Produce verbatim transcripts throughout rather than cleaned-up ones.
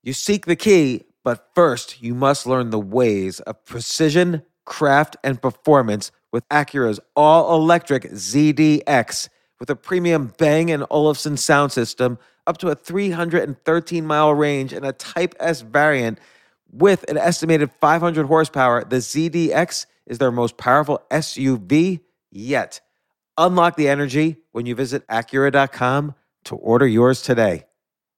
You seek the key, but first you must learn the ways of precision, craft, and performance with Acura's all-electric Z D X. With a premium Bang and Olufsen sound system, up to a three hundred thirteen mile range, and a Type S variant with an estimated five hundred horsepower, the Z D X is their most powerful S U V yet. Unlock the energy when you visit Acura dot com to order yours today.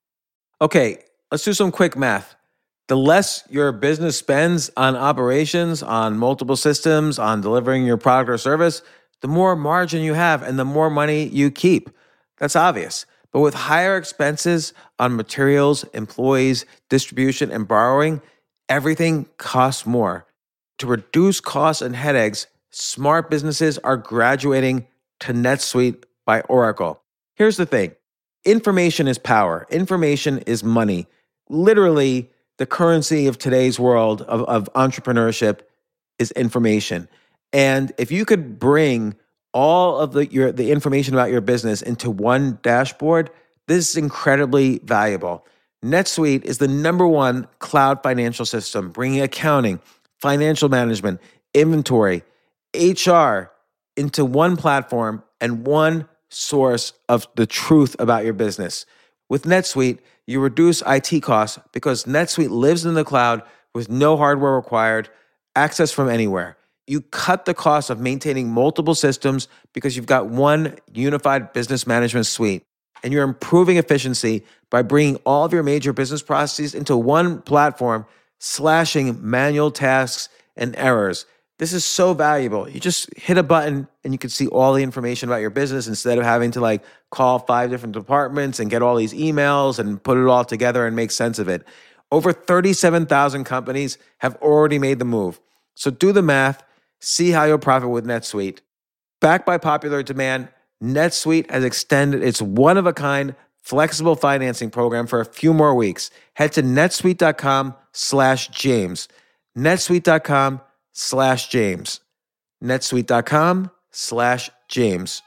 Okay, let's do some quick math. The less your business spends on operations, on multiple systems, on delivering your product or service, the more margin you have and the more money you keep. That's obvious. But with higher expenses on materials, employees, distribution, and borrowing, everything costs more. To reduce costs and headaches, smart businesses are graduating to NetSuite by Oracle. Here's the thing. Information is power. Information is money. Literally, the currency of today's world of, of entrepreneurship is information. And if you could bring all of the your the information about your business into one dashboard, this is incredibly valuable. NetSuite is the number one cloud financial system, bringing accounting, financial management, inventory, H R into one platform and one source of the truth about your business. With NetSuite, you reduce I T costs because NetSuite lives in the cloud with no hardware required, access from anywhere. You cut the cost of maintaining multiple systems because you've got one unified business management suite. And you're improving efficiency by bringing all of your major business processes into one platform, slashing manual tasks and errors. This is so valuable. You just hit a button and you can see all the information about your business instead of having to like call five different departments and get all these emails and put it all together and make sense of it. Over thirty-seven thousand companies have already made the move. So do the math, see how you'll profit with NetSuite. Backed by popular demand, NetSuite has extended its one-of-a-kind flexible financing program for a few more weeks. Head to netsuite.com slash James. netsuite.com slash James. netsuite.com slash James.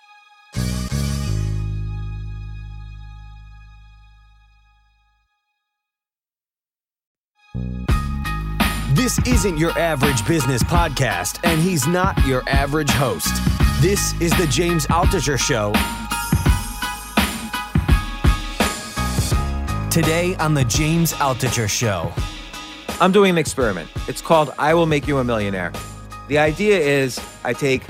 This isn't your average business podcast, and he's not your average host. This is the James Altucher Show. Today on the James Altucher Show. I'm doing an experiment. It's called I Will Make You a Millionaire. The idea is I take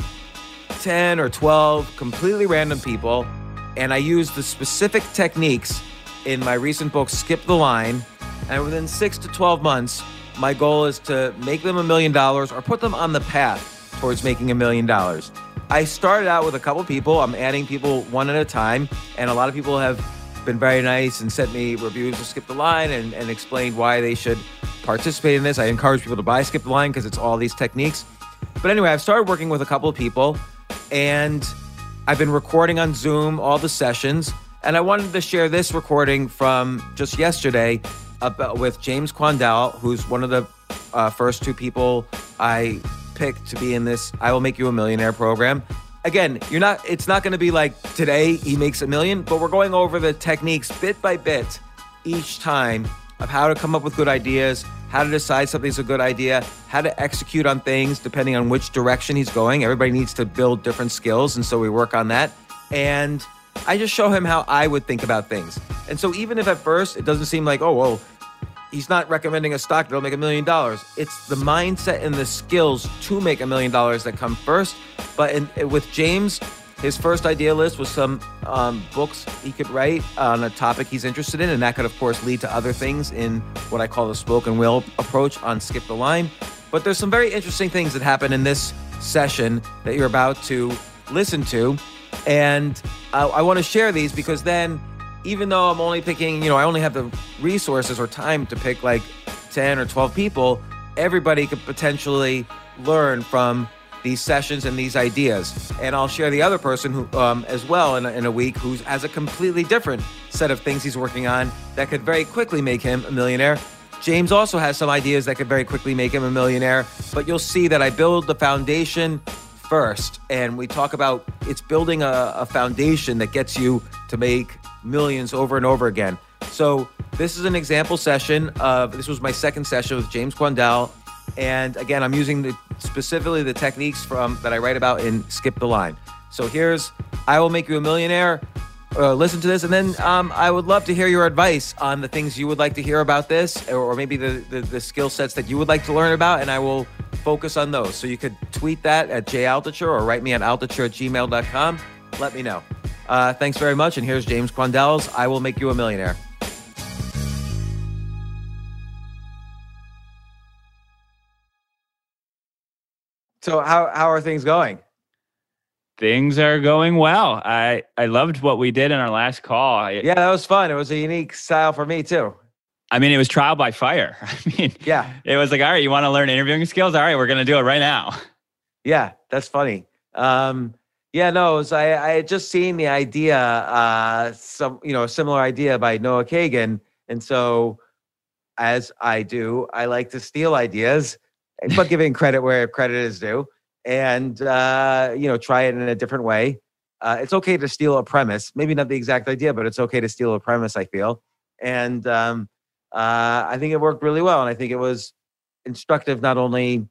ten or twelve completely random people, and I use the specific techniques in my recent book, Skip the Line, and within six to twelve months, my goal is to make them a million dollars or put them on the path towards making a million dollars. I started out with a couple people. I'm adding people one at a time, and a lot of people have been very nice and sent me reviews of Skip the Line and, and explained why they should participate in this. I encourage people to buy Skip the Line because it's all these techniques. But anyway, I've started working with a couple of people, and I've been recording on Zoom all the sessions, and I wanted to share this recording from just yesterday about, with James Quandell, who's one of the uh, first two people I picked to be in this I Will Make You a Millionaire program. Again, you're not. It's not going to be like today he makes a million, but we're going over the techniques bit by bit each time of how to come up with good ideas, how to decide something's a good idea, how to execute on things depending on which direction he's going. Everybody needs to build different skills, and so we work on that. And I just show him how I would think about things. And so even if at first it doesn't seem like, oh, well, he's not recommending a stock that'll make a million dollars. It's the mindset and the skills to make a million dollars that come first. But in, with James, his first idea list was some um, books he could write on a topic he's interested in. And that could, of course, lead to other things in what I call the spoken will approach on Skip the Line. But there's some very interesting things that happen in this session that you're about to listen to. And I, I want to share these because then, even though I'm only picking, you know, I only have the resources or time to pick like ten or twelve people, everybody could potentially learn from these sessions and these ideas. And I'll share the other person who, um, as well in a, in a week who has a completely different set of things he's working on that could very quickly make him a millionaire. James also has some ideas that could very quickly make him a millionaire, but you'll see that I build the foundation first. And we talk about it's building a, a foundation that gets you to make millions over and over again. So this is an example session of, this was my second session with James Quandel. And again, I'm using the specifically the techniques from that I write about in Skip the Line. So here's, I Will Make You a Millionaire. Uh, listen to this, and then um, I would love to hear your advice on the things you would like to hear about this, or, or maybe the, the, the skill sets that you would like to learn about, and I will focus on those. So you could tweet that atjaltucher or write me at altucher at gmail dot com. Let me know. Uh, thanks very much, and here's James Quandel's I Will Make You a Millionaire. So how how are things going? Things are going well. I, I loved what we did in our last call. I, Yeah, that was fun. It was a unique style for me too. I mean, it was trial by fire. I mean, Yeah. it was like, all right, you want to learn interviewing skills? All right, we're going to do it right now. Yeah, that's funny. Um, yeah, no, it was, I, I had just seen the idea, uh, some, you know, a similar idea by Noah Kagan. And so as I do, I like to steal ideas, but giving credit where credit is due, and, uh, you know, try it in a different way. Uh, it's okay to steal a premise, maybe not the exact idea, but it's okay to steal a premise, I feel. And um, uh, I think it worked really well. And I think it was instructive, not only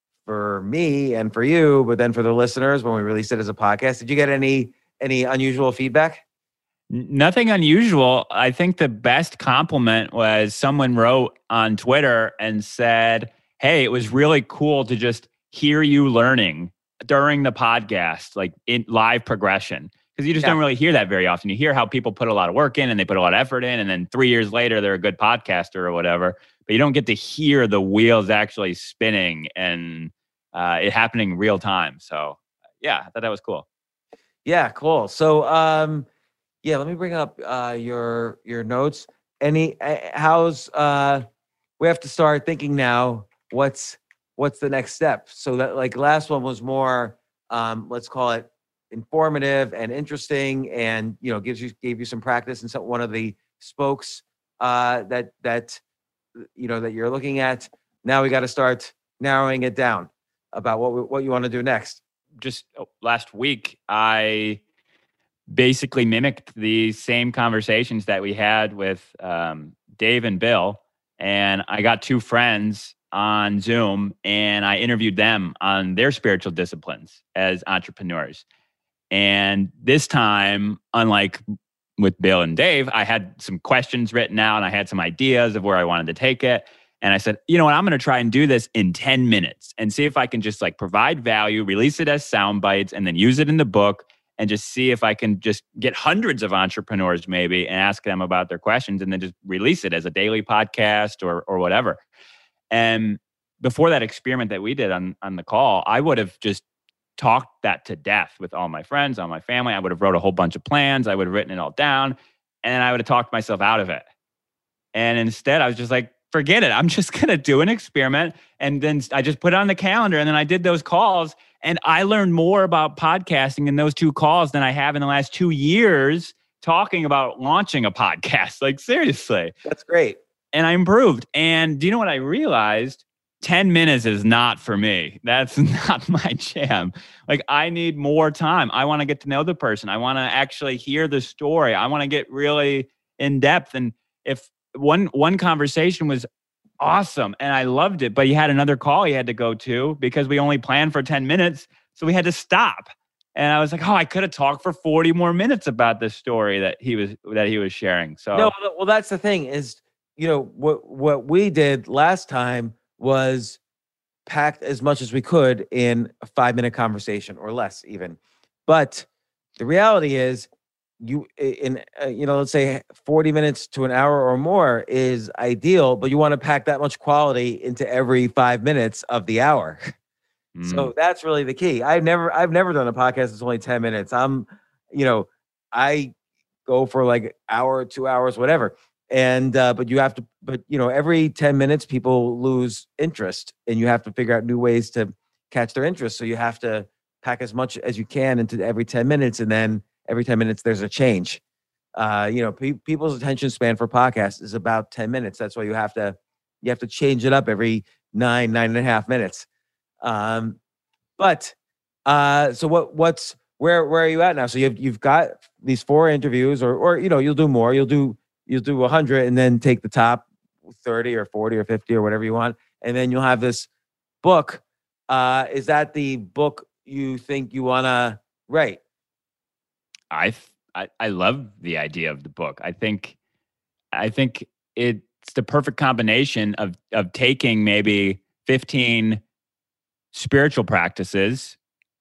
for me and for you, but then for the listeners when we released it as a podcast. Did you get any any unusual feedback? N- Nothing unusual. I think the best compliment was someone wrote on Twitter and said, hey, it was really cool to just hear you learning during the podcast, like in live progression. Because you just Yeah. don't really hear that very often. You hear how people put a lot of work in and they put a lot of effort in, and then three years later, they're a good podcaster or whatever. But you don't get to hear the wheels actually spinning and uh, it happening real time. So yeah, I thought that was cool. Yeah, cool. So, um, yeah, let me bring up uh, your your notes. Any uh, how's uh, we have to start thinking now. What's what's the next step? So that, like, last one was more, um, let's call it informative and interesting, and you know gives you gave you some practice and some one of the spokes uh, that that you know that you're looking at. Now we got to start narrowing it down about what we, what you want to do next. Just uh, last week, I basically mimicked the same conversations that we had with um, Dave and Bill. And I got two friends on Zoom and I interviewed them on their spiritual disciplines as entrepreneurs. And this time, unlike with Bill and Dave, I had some questions written out and I had some ideas of where I wanted to take it. And I said, you know what, I'm going to try and do this in ten minutes and see if I can just like provide value, release it as sound bites, and then use it in the book and just see if I can just get hundreds of entrepreneurs maybe and ask them about their questions and then just release it as a daily podcast or or whatever. And before that experiment that we did on, on the call, I would have just talked that to death with all my friends, all my family. I would have wrote a whole bunch of plans. I would have written it all down and then I would have talked myself out of it. And instead I was just like, forget it. I'm just going to do an experiment. And then I just put it on the calendar and then I did those calls and I learned more about podcasting in those two calls than I have in the last two years talking about launching a podcast. Like seriously. That's great. And I improved. And do you know what I realized? ten minutes is not for me. That's not my jam. Like I need more time. I want to get to know the person. I want to actually hear the story. I want to get really in depth. And if one one conversation was awesome and I loved it, but he had another call he had to go to because we only planned for ten minutes. So we had to stop. And I was like, oh, I could have talked for forty more minutes about this story that he was that he was sharing. So No, well, that's the thing is, you know, what what we did last time was packed as much as we could in a five minute conversation or less even. But the reality is you in, uh, you know, let's say forty minutes to an hour or more is ideal, but you want to pack that much quality into every five minutes of the hour. mm, So that's really the key. I've never, I've never done a podcast that's only ten minutes. I'm, you know, I go for like hour, two hours, whatever. And, uh, but you have to, but you know, every ten minutes people lose interest and you have to figure out new ways to catch their interest. So you have to pack as much as you can into every ten minutes. And then every ten minutes there's a change. Uh, you know, pe- people's attention span for podcasts is about ten minutes. That's why you have to, you have to change it up every nine, nine and a half minutes. Um, but, uh, so what, what's, where, where are you at now? So you've, you've got these four interviews or, or, you know, you'll do more, you'll do, you'll do one hundred and then take the top thirty or forty or fifty or whatever you want. And then you'll have this book. Uh, is that the book you think you want to write? I, I I love the idea of the book. I think I think it's the perfect combination of of taking maybe fifteen spiritual practices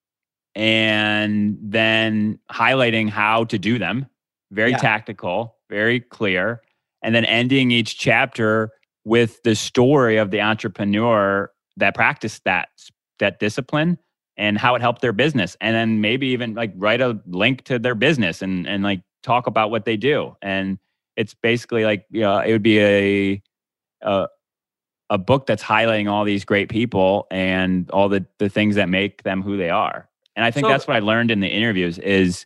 and then highlighting how to do them. Very yeah. tactical, very clear, and then ending each chapter with the story of the entrepreneur that practiced that that discipline and how it helped their business. And then maybe even like write a link to their business and and like talk about what they do. And it's basically like, you know, it would be a a, a book that's highlighting all these great people and all the the things that make them who they are. And I think so, that's what I learned in the interviews is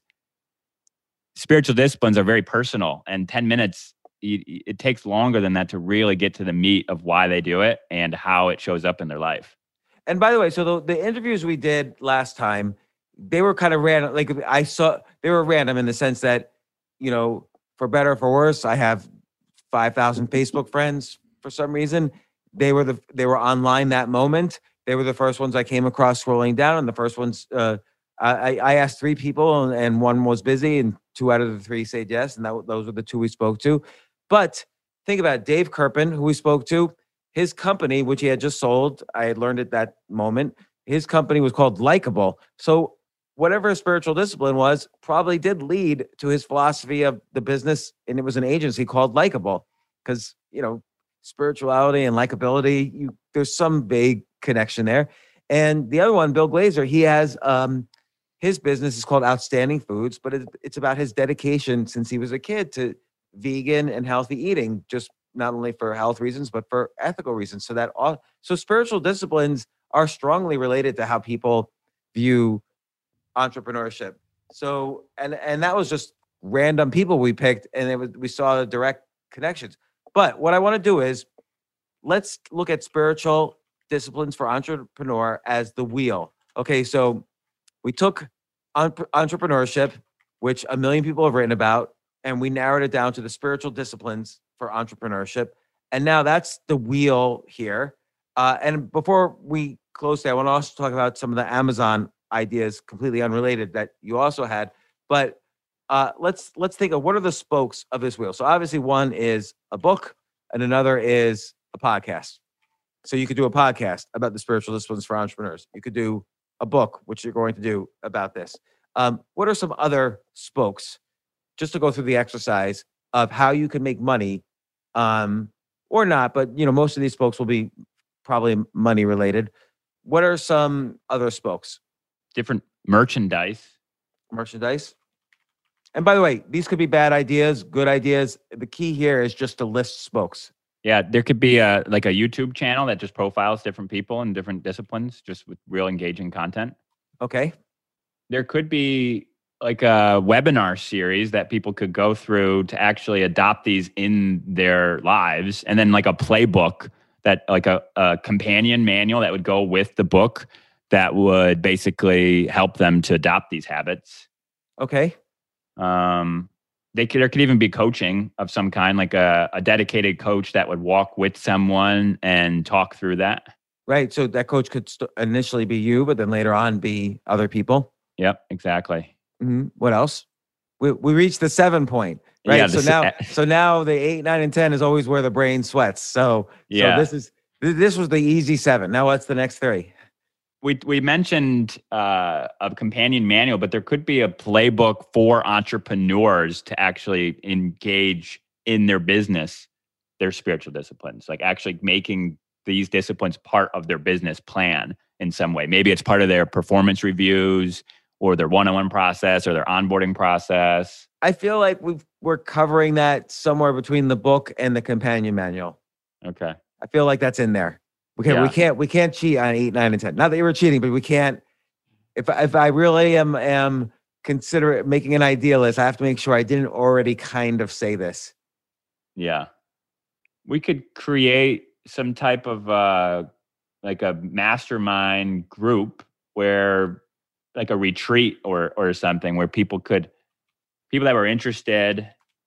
spiritual disciplines are very personal, and ten minutes, it, it takes longer than that to really get to the meat of why they do it and how it shows up in their life. And by the way, so the, the interviews we did last time, they were kind of random. Like I saw, they were random in the sense that, you know, for better or for worse, I have five thousand Facebook friends for some reason. They were the, they were online that moment. They were the first ones I came across scrolling down, and the first ones, uh, I, I asked three people, and, and one was busy, and two out of the three said yes, and that, those were the two we spoke to. But think about it, Dave Kerpen, who we spoke to, his company, which he had just sold, I had learned at that moment, his company was called Likeable. So whatever his spiritual discipline was, probably did lead to his philosophy of the business, and it was an agency called Likeable, because, you know, spirituality and likability, you, there's some vague connection there. And the other one, Bill Glazer, he has um, his business is called Outstanding Foods, but it, it's about his dedication since he was a kid to vegan and healthy eating, just not only for health reasons, but for ethical reasons. So that all, so spiritual disciplines are strongly related to how people view entrepreneurship. So, and and that was just random people we picked, and it was, we saw the direct connections. But what I want to do is let's look at spiritual disciplines for entrepreneur as the wheel. Okay, so we took entrepreneurship, which a million people have written about, and we narrowed it down to the spiritual disciplines for entrepreneurship. And now that's the wheel here. Uh, and before we close today, I want to also talk about some of the Amazon ideas, completely unrelated, that you also had. But uh, let's let's think of what are the spokes of this wheel. So obviously one is a book and another is a podcast. So you could do a podcast about the spiritual disciplines for entrepreneurs. You could do a book, which you're going to do about this. Um, what are some other spokes, just to go through the exercise of how you can make money, um, or not, but you know, most of these spokes will be probably money related. What are some other spokes? Different merchandise. Merchandise. And by the way, these could be bad ideas, good ideas. The key here is just to list spokes. Yeah, there could be a like a YouTube channel that just profiles different people in different disciplines, just with real engaging content. Okay. There could be like a webinar series that people could go through to actually adopt these in their lives, and then like a playbook that like a, a companion manual that would go with the book that would basically help them to adopt these habits. Okay. Um, they could, there could even be coaching of some kind, like a, a dedicated coach that would walk with someone and talk through that. Right. So that coach could st- initially be you, but then later on be other people. Yep, exactly. Mm-hmm. What else? We we reached the seven point, right? Yeah, so now, so now the eight, nine, and ten is always where the brain sweats. So, yeah. so this is this was the easy seven. Now what's the next three? We we mentioned uh, a companion manual, but there could be a playbook for entrepreneurs to actually engage in their business, their spiritual disciplines, like actually making these disciplines part of their business plan in some way. Maybe it's part of their performance reviews or their one-on-one process or their onboarding process. I feel like we've, we're covering that somewhere between the book and the companion manual. Okay. I feel like that's in there. We can't, yeah. we can't, we can't cheat on eight, nine, and ten. Not that you were cheating, but we can't. If if I really am am consider making an idealist, I have to make sure I didn't already kind of say this. Yeah, we could create some type of uh, like a mastermind group where, like a retreat or or something, where people could people that were interested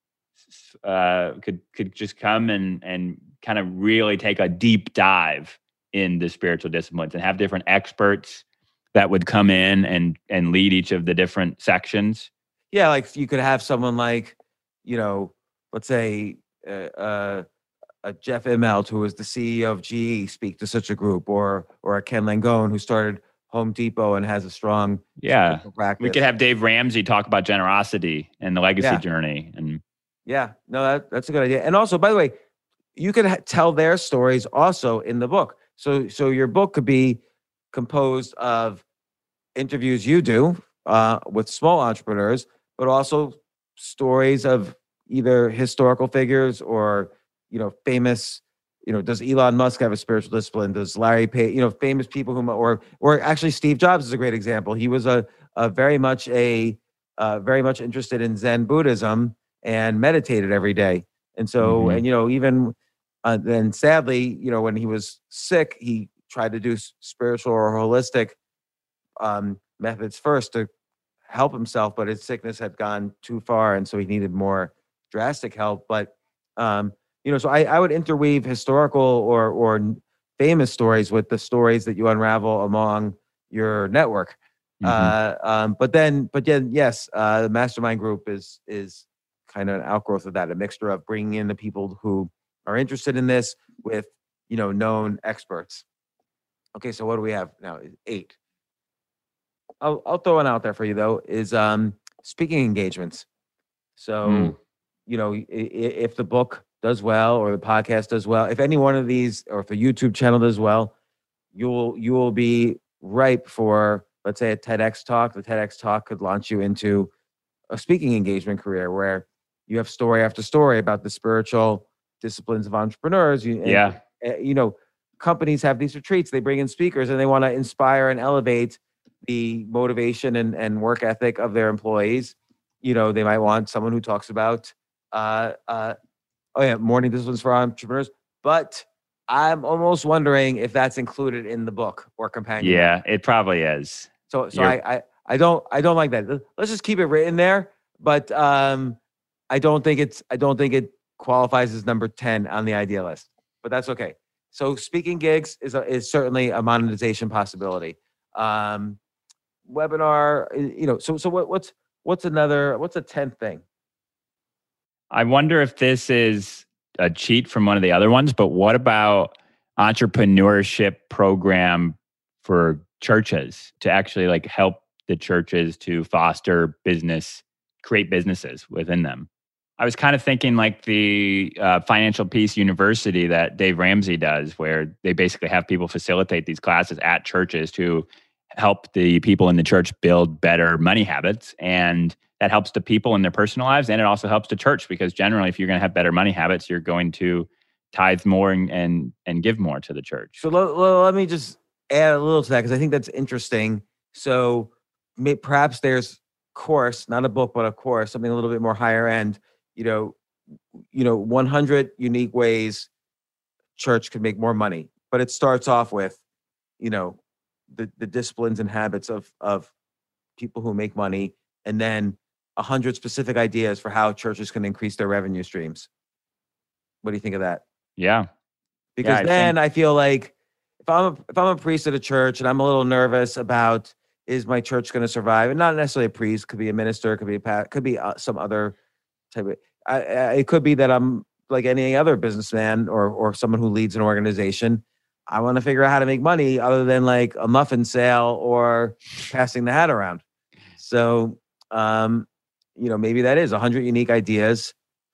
uh, could could just come and and kind of really take a deep dive in the spiritual disciplines and have different experts that would come in and and lead each of the different sections. Yeah, like you could have someone like, you know, let's say uh, uh, a Jeff Immelt, who was the C E O of G E, speak to such a group, or or a Ken Langone, who started Home Depot and has a strong yeah practice. We could have Dave Ramsey talk about generosity and the legacy yeah. journey. And yeah, no, that, that's a good idea. And also, by the way, you could ha- tell their stories also in the book. So so your book could be composed of interviews you do uh, with small entrepreneurs, but also stories of either historical figures or, you know, famous, you know, does Elon Musk have a spiritual discipline? Does Larry Page, you know, famous people who, or, or actually Steve Jobs is a great example. He was a, a very much a, uh, very much interested in Zen Buddhism and meditated every day. And so, Mhm. and, you know, even uh, then sadly, you know, when he was sick, he tried to do s- spiritual or holistic um, methods first to help himself, but his sickness had gone too far. And so he needed more drastic help. But, um, you know, so I, I would interweave historical or, or n- famous stories with the stories that you unravel among your network. Mhm. Uh, um, but then, but then, yes, uh, the mastermind group is, is kind of an outgrowth of that, a mixture of bringing in the people who are interested in this with, you know, known experts. Okay. So what do we have now? Eight. I'll, I'll throw one out there for you though, is um, speaking engagements. So, Mm. you know, i- i- if the book does well or the podcast does well, if any one of these, or if the YouTube channel does well, you'll you will be ripe for, let's say, a TEDx talk. The TEDx talk could launch you into a speaking engagement career where you have story after story about the spiritual disciplines of entrepreneurs. You, and, Yeah. uh, you know, companies have these retreats. They bring in speakers and they want to inspire and elevate the motivation and, and work ethic of their employees. You know, they might want someone who talks about, uh, uh, oh yeah, morning disciplines for entrepreneurs. But I'm almost wondering if that's included in the book or companion. Yeah, it probably is. So, so You're- I, I, I don't, I don't like that. Let's just keep it written there. But um, I don't think it's, I don't think it qualifies as number ten on the idea list. But that's okay. So, speaking gigs is a, is certainly a monetization possibility. Um, webinar, y- you know. So, so what, what's, what's another, what's a tenth thing? I wonder if this is a cheat from one of the other ones, but what about entrepreneurship program for churches to actually like help the churches to foster business, create businesses within them? I was kind of thinking like the uh, Financial Peace University that Dave Ramsey does, where they basically have people facilitate these classes at churches to help the people in the church build better money habits. And that helps the people in their personal lives. And it also helps the church, because generally, if you're going to have better money habits, you're going to tithe more and and, and give more to the church. So let, let, let me just add a little to that, because I think that's interesting. So may, perhaps there's course, not a book, but a course, something a little bit more higher end. You know, you know, one hundred unique ways church could make more money. But it starts off with, you know, the the disciplines and habits of of people who make money, and then a hundred specific ideas for how churches can increase their revenue streams. What do you think of that? Yeah. Because I then think- I feel like if I'm a, if I'm a priest at a church and I'm a little nervous about, is my church going to survive? And not necessarily a priest, could be a minister, could be a pa- could be uh, some other type of. I, I, it could be that I'm like any other businessman or or someone who leads an organization. I want to figure out how to make money other than like a muffin sale or passing the hat around. So, um, you know, maybe that is a hundred unique ideas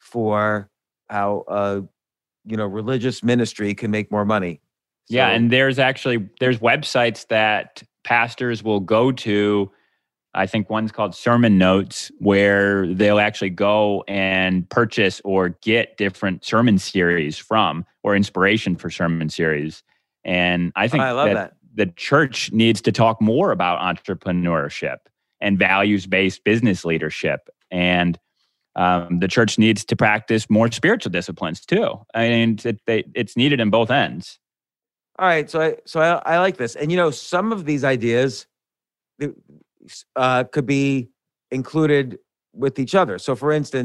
for how uh, you know, religious ministry can make more money. Yeah, So- and there's actually there's websites that pastors will go to. I think one's called Sermon Notes, where they'll actually go and purchase or get different sermon series from, or inspiration for sermon series. And I think I love that. the church needs to talk more about entrepreneurship and values-based business leadership. And um, the church needs to practice more spiritual disciplines too. I mean, it, it, it's needed in both ends. All right, so I so I, I like this, and you know, some of these ideas uh, could be included with each other. So, for instance,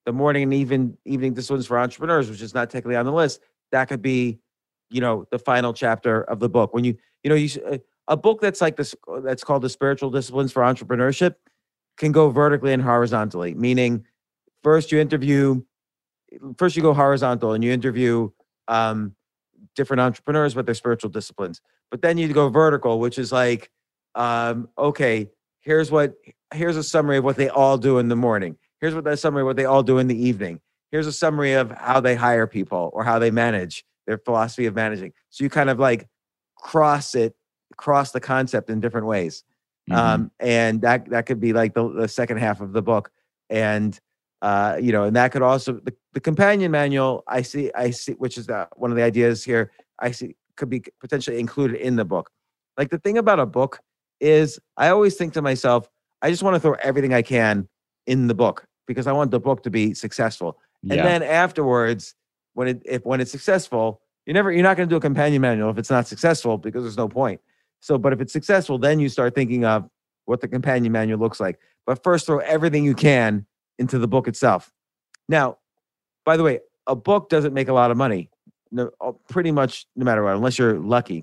the morning and even evening disciplines for entrepreneurs, which is not technically on the list, that could be, you know, the final chapter of the book. When you, you know, you uh, a book that's like this, that's called the Spiritual Disciplines for Entrepreneurship, can go vertically and horizontally. Meaning, first you interview, first you go horizontal and you interview um, different entrepreneurs with their spiritual disciplines. But then you go vertical, which is like, um, okay, here's what, here's a summary of what they all do in the morning. Here's what the summary of what they all do in the evening. Here's a summary of how they hire people or how they manage, their philosophy of managing. So you kind of like cross it, cross the concept in different ways. Mm-hmm. Um, and that, that could be like the, the second half of the book. And, uh, you know, and that could also, the, the companion manual, I see, I see, which is the, one of the ideas here, I see could be potentially included in the book. Like the thing about a book is I always think to myself, I just want to throw everything I can in the book because I want the book to be successful. Yeah. And then afterwards, when it, if, when it's successful, you're never, you're not going to do a companion manual if it's not successful because there's no point. So, but if it's successful, then you start thinking of what the companion manual looks like. But first, throw everything you can into the book itself. Now, by the way, a book doesn't make a lot of money, no, pretty much no matter what, unless you're lucky.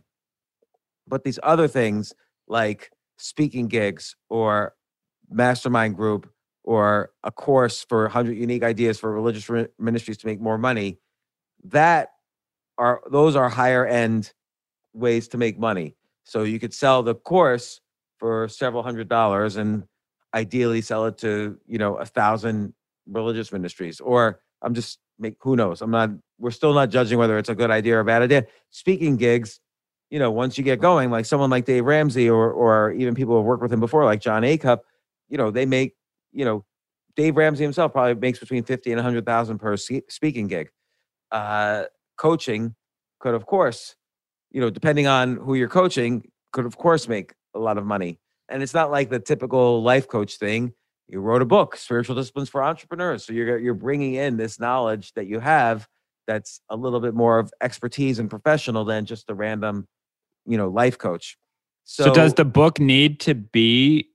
But these other things like speaking gigs or mastermind group or a course for one hundred unique ideas for religious ministries to make more money, that are those are higher end ways to make money. So you could sell the course for several hundred dollars and ideally sell it to, you know, a thousand religious ministries. Or I'm just make who knows? I'm not, we're still not judging whether it's a good idea or a bad idea. Speaking gigs, you know, once you get going, like someone like Dave Ramsey or or even people who have worked with him before, like John Acuff, you know, they make, you know, Dave Ramsey himself probably makes between fifty and a hundred thousand per speaking gig. Uh, coaching could, of course, you know, depending on who you're coaching, could of course make a lot of money. And it's not like the typical life coach thing. You wrote a book, Spiritual Disciplines for Entrepreneurs. So you're you're bringing in this knowledge that you have that's a little bit more of expertise and professional than just a random, you know, life coach. So, so does the book need to be,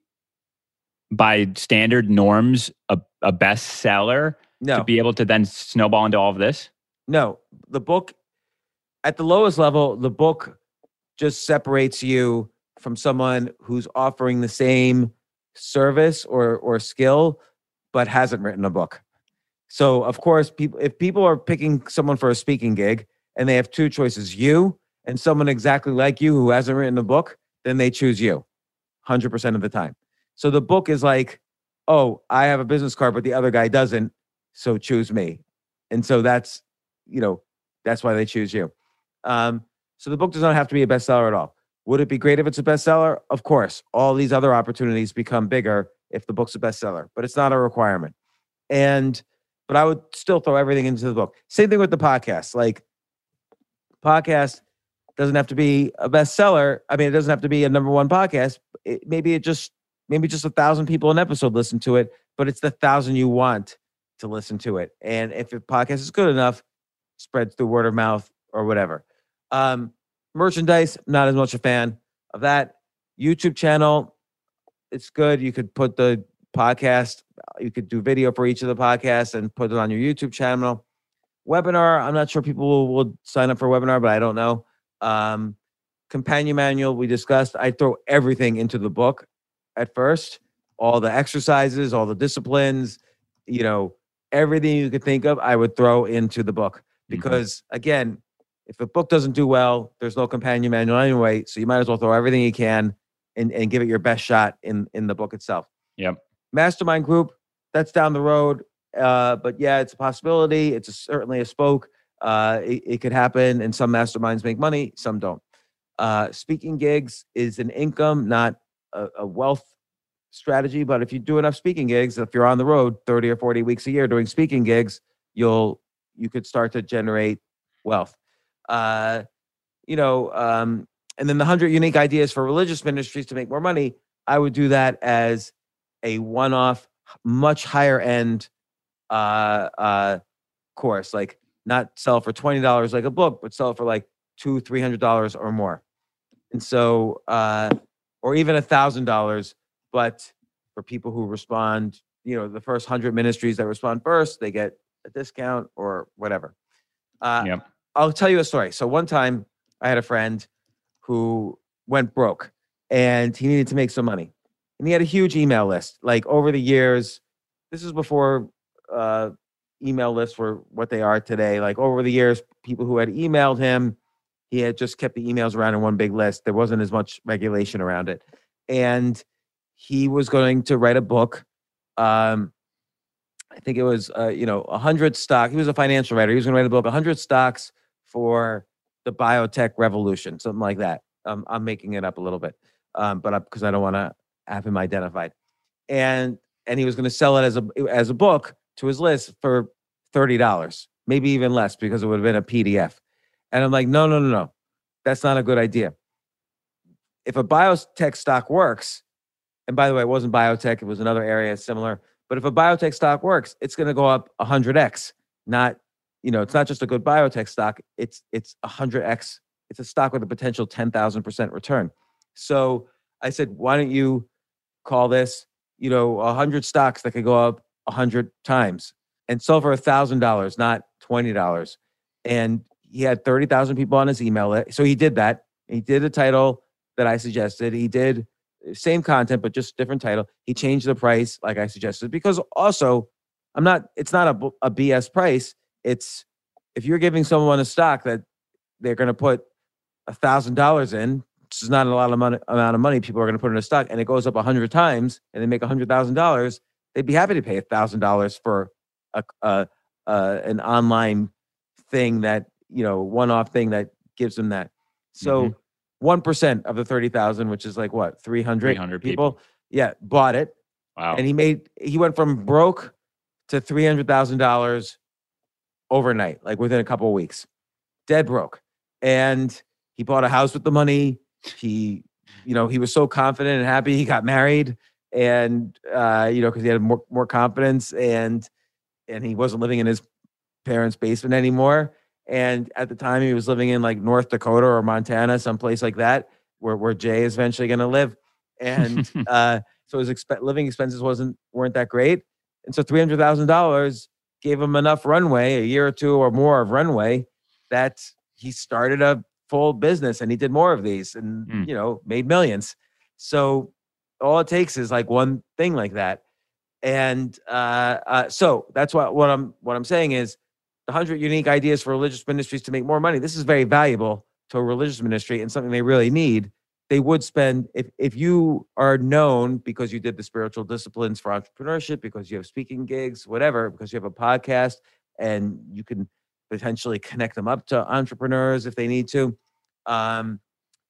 by standard norms, a, a bestseller no. to be able to then snowball into all of this? No, the book, at the lowest level, the book just separates you from someone who's offering the same service or or skill, but hasn't written a book. So, of course, people, if people are picking someone for a speaking gig and they have two choices, you and someone exactly like you who hasn't written a book, then they choose you one hundred percent of the time. So the book is like, oh, I have a business card, but the other guy doesn't, so choose me. And so that's, you know, that's why they choose you. Um, so the book does not have to be a bestseller at all. Would it be great if it's a bestseller? Of course. All these other opportunities become bigger if the book's a bestseller, but it's not a requirement. And, but I would still throw everything into the book. Same thing with the podcast. Like, podcast doesn't have to be a bestseller. I mean, it doesn't have to be a number one podcast. It, maybe it just, maybe just a thousand people an episode listen to it, but it's the thousand you want to listen to it. And if your podcast is good enough, spreads through word of mouth or whatever. Um, merchandise, not as much a fan of that. YouTube channel, it's good. You could put the podcast, you could do video for each of the podcasts and put it on your YouTube channel. Webinar, I'm not sure people will, will sign up for a webinar, but I don't know. Um, companion manual, we discussed. I throw everything into the book at first. All the exercises, all the disciplines, you know, everything you could think of, I would throw into the book. Because, mm-hmm. again, if the book doesn't do well, there's no companion manual anyway, so you might as well throw everything you can and, and give it your best shot in, in the book itself. Yep. Mastermind group, that's down the road. Uh, but yeah, it's a possibility. It's a, certainly a spoke. Uh, it, it could happen, and some masterminds make money, some don't. Uh, speaking gigs is an income, not a, a wealth strategy. But if you do enough speaking gigs, if you're on the road thirty or forty weeks a year doing speaking gigs, you'll you could start to generate wealth. Uh, you know, um, and then the one hundred unique ideas for religious ministries to make more money, I would do that as a one-off, much higher end uh, uh, course. Like, not sell for twenty dollars like a book, but sell for like two, three hundred dollars or more. And so, uh, or even a thousand dollars, but for people who respond you know, the first hundred ministries that respond first, they get a discount or whatever. Uh, Yep. I'll tell you a story. So one time I had a friend who went broke and he needed to make some money. And he had a huge email list. Like over the years, this is before uh, email lists were what they are today. Like over the years, people who had emailed him, he had just kept the emails around in one big list. There wasn't as much regulation around it. And he was going to write a book. Um, I think it was, uh, you know, a hundred stock. He was a financial writer. He was going to write a book, a hundred stocks for the biotech revolution, something like that. Um, I'm making it up a little bit, um, but because I don't want to have him identified. And and he was going to sell it as a as a book to his list for thirty dollars, maybe even less, because it would have been a P D F. And I'm like, no, no, no, no, that's not a good idea. If a biotech stock works, and by the way, it wasn't biotech, it was another area similar. But if a biotech stock works, it's going to go up one hundred x. Not, you know, it's not just a good biotech stock. It's it's one hundred x. It's a stock with a potential ten thousand percent return. So I said, why don't you call this, you know, one hundred stocks that could go up one hundred times and sell for one thousand dollars, not twenty dollars. And he had thirty thousand people on his email list. So he did that. He did a title that I suggested. He did same content, but just different title. He changed the price like I suggested, because also I'm not, it's not a, a B S price. It's if you're giving someone a stock that they're going to put a thousand dollars in, which is not a lot of money, amount of money people are going to put in a stock, and it goes up a hundred times and they make a hundred thousand dollars, they'd be happy to pay a thousand dollars for a, a, a, an online thing that, you know, one-off thing that gives them that. So, mm-hmm. one percent of the thirty thousand, which is like what, three hundred, three hundred people? people? Yeah, bought it. Wow. And he made, he went from broke to three hundred thousand dollars overnight, like within a couple of weeks. Dead broke. And he bought a house with the money. He, you know, he was so confident and happy. He got married and, uh, you know, because he had more, more confidence, and, and he wasn't living in his parents' basement anymore. And at the time, he was living in like North Dakota or Montana, someplace like that, where, where Jay is eventually going to live. And uh, so his exp- living expenses wasn't weren't that great. And so three hundred thousand dollars gave him enough runway, a year or two or more of runway, that he started a full business, and he did more of these and, mm. you know, made millions. So all it takes is like one thing like that. And uh, uh, so that's what, what I'm what I'm saying is, one hundred unique ideas for religious ministries to make more money. This is very valuable to a religious ministry and something they really need. They would spend, if if you are known because you did the spiritual disciplines for entrepreneurship, because you have speaking gigs, whatever, because you have a podcast and you can potentially connect them up to entrepreneurs if they need to. Um,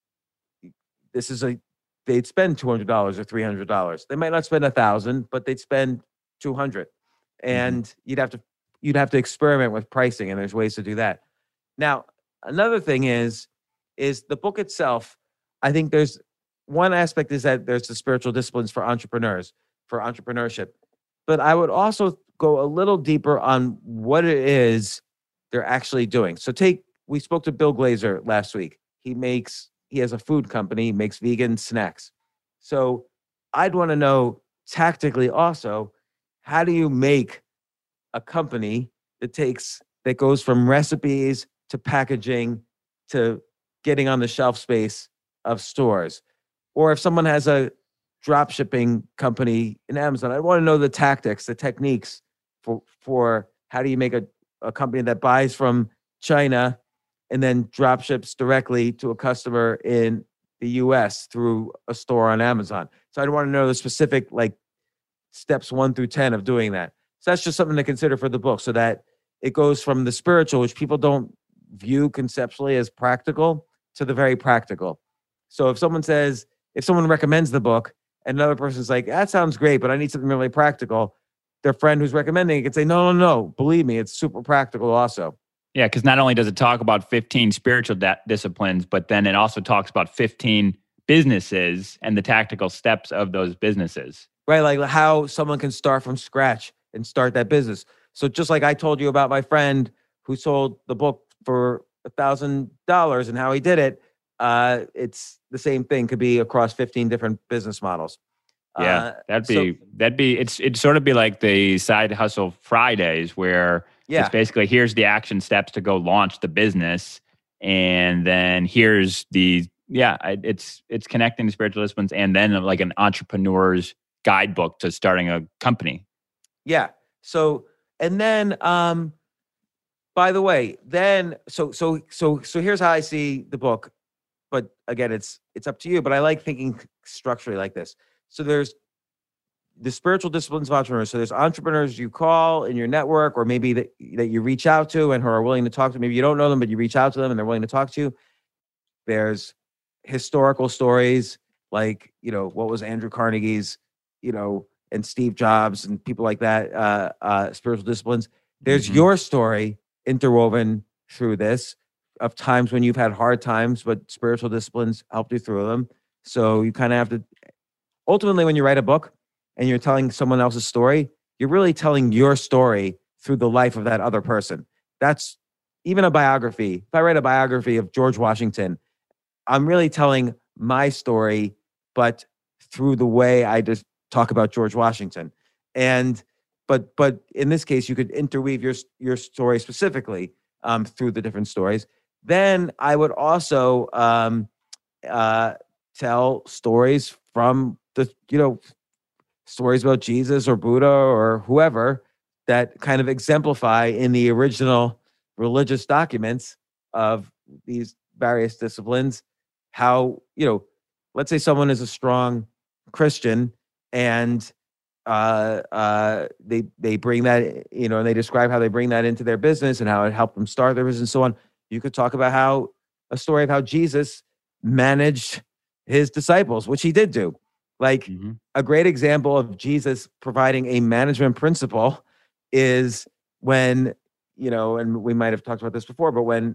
this is a, they'd spend two hundred dollars or three hundred dollars. They might not spend a thousand, but they'd spend two hundred. And mm-hmm. you'd have to You'd have to experiment with pricing, and there's ways to do that. Now, another thing is, is the book itself. I think there's one aspect is that there's the spiritual disciplines for entrepreneurs, for entrepreneurship. But I would also go a little deeper on what it is they're actually doing. So take, we spoke to Bill Glazer last week. He makes, he has a food company, he makes vegan snacks. So I'd want to know tactically also, how do you make a company that takes, that goes from recipes to packaging to getting on the shelf space of stores? Or if someone has a drop shipping company in Amazon, I want to know the tactics, the techniques for, for how do you make a, a company that buys from China and then drop ships directly to a customer in the U S through a store on Amazon. So I want to know the specific like steps one through ten of doing that. So that's just something to consider for the book, so that it goes from the spiritual, which people don't view conceptually as practical, to the very practical. So if someone says, if someone recommends the book and another person's like, that sounds great, but I need something really practical, their friend who's recommending it can say, no, no, no, believe me, it's super practical also. Yeah, because not only does it talk about fifteen spiritual da- disciplines, but then it also talks about fifteen businesses and the tactical steps of those businesses. Right, like how someone can start from scratch and start that business. So just like I told you about my friend who sold the book for a thousand dollars and how he did it, uh, it's the same thing, could be across fifteen different business models. Yeah, Uh, that'd so be that'd be it's it'd sort of be like the Side Hustle Fridays where it's yeah, basically here's the action steps to go launch the business, and then here's the yeah I- it's it's connecting the spiritual disciplines and then like an entrepreneur's guidebook to starting a company. yeah. So and then um, by the way, then so so so so here's how I see the book. But again, it's it's up to you. But I like thinking structurally like this. So there's the spiritual disciplines of entrepreneurs. So there's entrepreneurs you call in your network, or maybe that, that you reach out to and who are willing to talk to. Maybe you don't know them, but you reach out to them and they're willing to talk to you. There's historical stories like, you know, what was Andrew Carnegie's, you know, and Steve Jobs and people like that, uh, uh, spiritual disciplines. There's Mhm. your story interwoven through this of times when you've had hard times, but spiritual disciplines helped you through them. So you kind of have to, ultimately, when you write a book and you're telling someone else's story, you're really telling your story through the life of that other person. That's even a biography. If I write a biography of George Washington, I'm really telling my story, but through the way I just talk about George Washington. And but but in this case, you could interweave your your story specifically um, through the different stories. Then I would also um, uh, tell stories from the you know stories about Jesus or Buddha or whoever that kind of exemplify in the original religious documents of these various disciplines how, you know, let's say someone is a strong Christian and uh, uh, they they bring that, you know, and they describe how they bring that into their business and how it helped them start their business and so on. You could talk about how a story of how Jesus managed his disciples, which he did do. Like Mhm. a great example of Jesus providing a management principle is when, you know, and we might have talked about this before, but when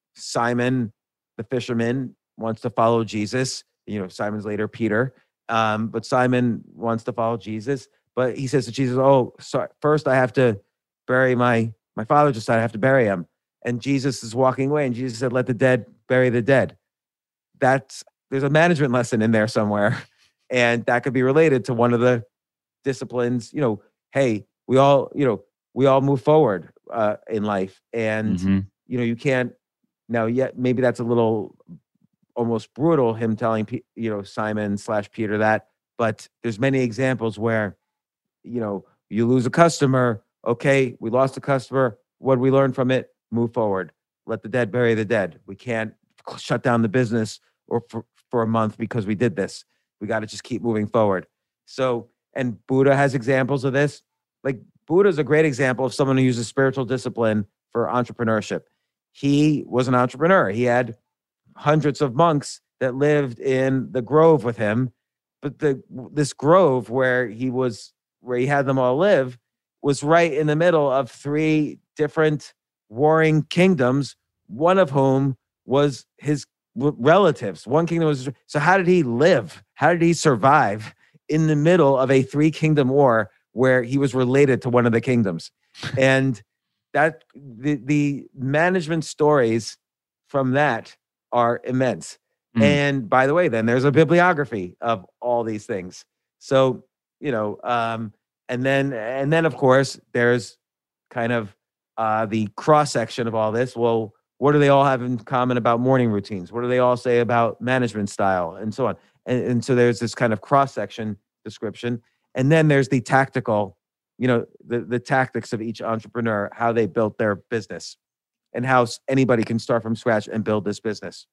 Simon, the fisherman, wants to follow Jesus, you know, Simon's later Peter, um, but Simon wants to follow Jesus, but he says to Jesus, "Oh, so first I have to bury my my father just died. I have to bury him." And Jesus is walking away, and Jesus said, "Let the dead bury the dead." That's There's a management lesson in there somewhere, and that could be related to one of the disciplines. You know, hey, we all, you know, we all move forward uh, in life, and Mhm. you know, you can't now yet. Maybe that's a little almost brutal. Him telling Pe- you know Simon slash Peter that, but there's many examples where you know you lose a customer. Okay, we lost a customer. What did we learn from it? Move forward. Let the dead bury the dead. We can't shut down the business or for, for a month because we did this. We got to just keep moving forward. So, and Buddha has examples of this. Like Buddha is a great example of someone who uses spiritual discipline for entrepreneurship. He was an entrepreneur. He had hundreds of monks that lived in the grove with him, but the this grove where he was where he had them all live was right in the middle of three different warring kingdoms, one of whom was his relatives. One kingdom was so how did he live? How did he survive in the middle of a three kingdom war where he was related to one of the kingdoms? And that the the management stories from that are immense. Mm. And by the way, then there's a bibliography of all these things. So, you know, um, and then and then of course there's kind of uh, the cross section of all this. Well, what do they all have in common about morning routines? What do they all say about management style and so on? And, and so there's this kind of cross section description. And then there's the tactical, you know, the, the tactics of each entrepreneur, how they built their business and how s- anybody can start from scratch and build this business.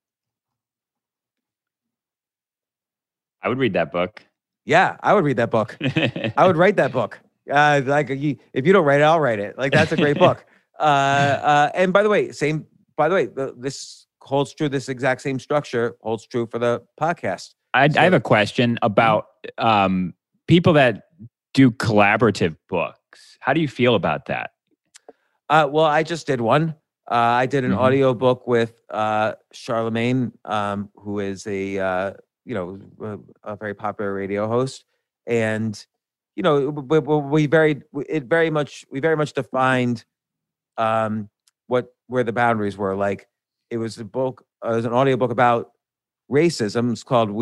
I would read that book. Yeah, I would read that book. I would write that book. Uh, like you, if you don't write it, I'll write it. Like that's a great book. Uh, uh, and by the way, same. By the way, the, this holds true. This exact same structure holds true for the podcast. I, So- I have a question about um, people that do collaborative books. How do you feel about that? Uh, well, I just did one. Uh, I did an Mhm. audio book with uh, Charlemagne, um, who is a uh, you know a, a very popular radio host, and you know we, we, we very it very much we very much defined um, what where the boundaries were. Like it was a book, uh, it was an audio book about racism. It's called "We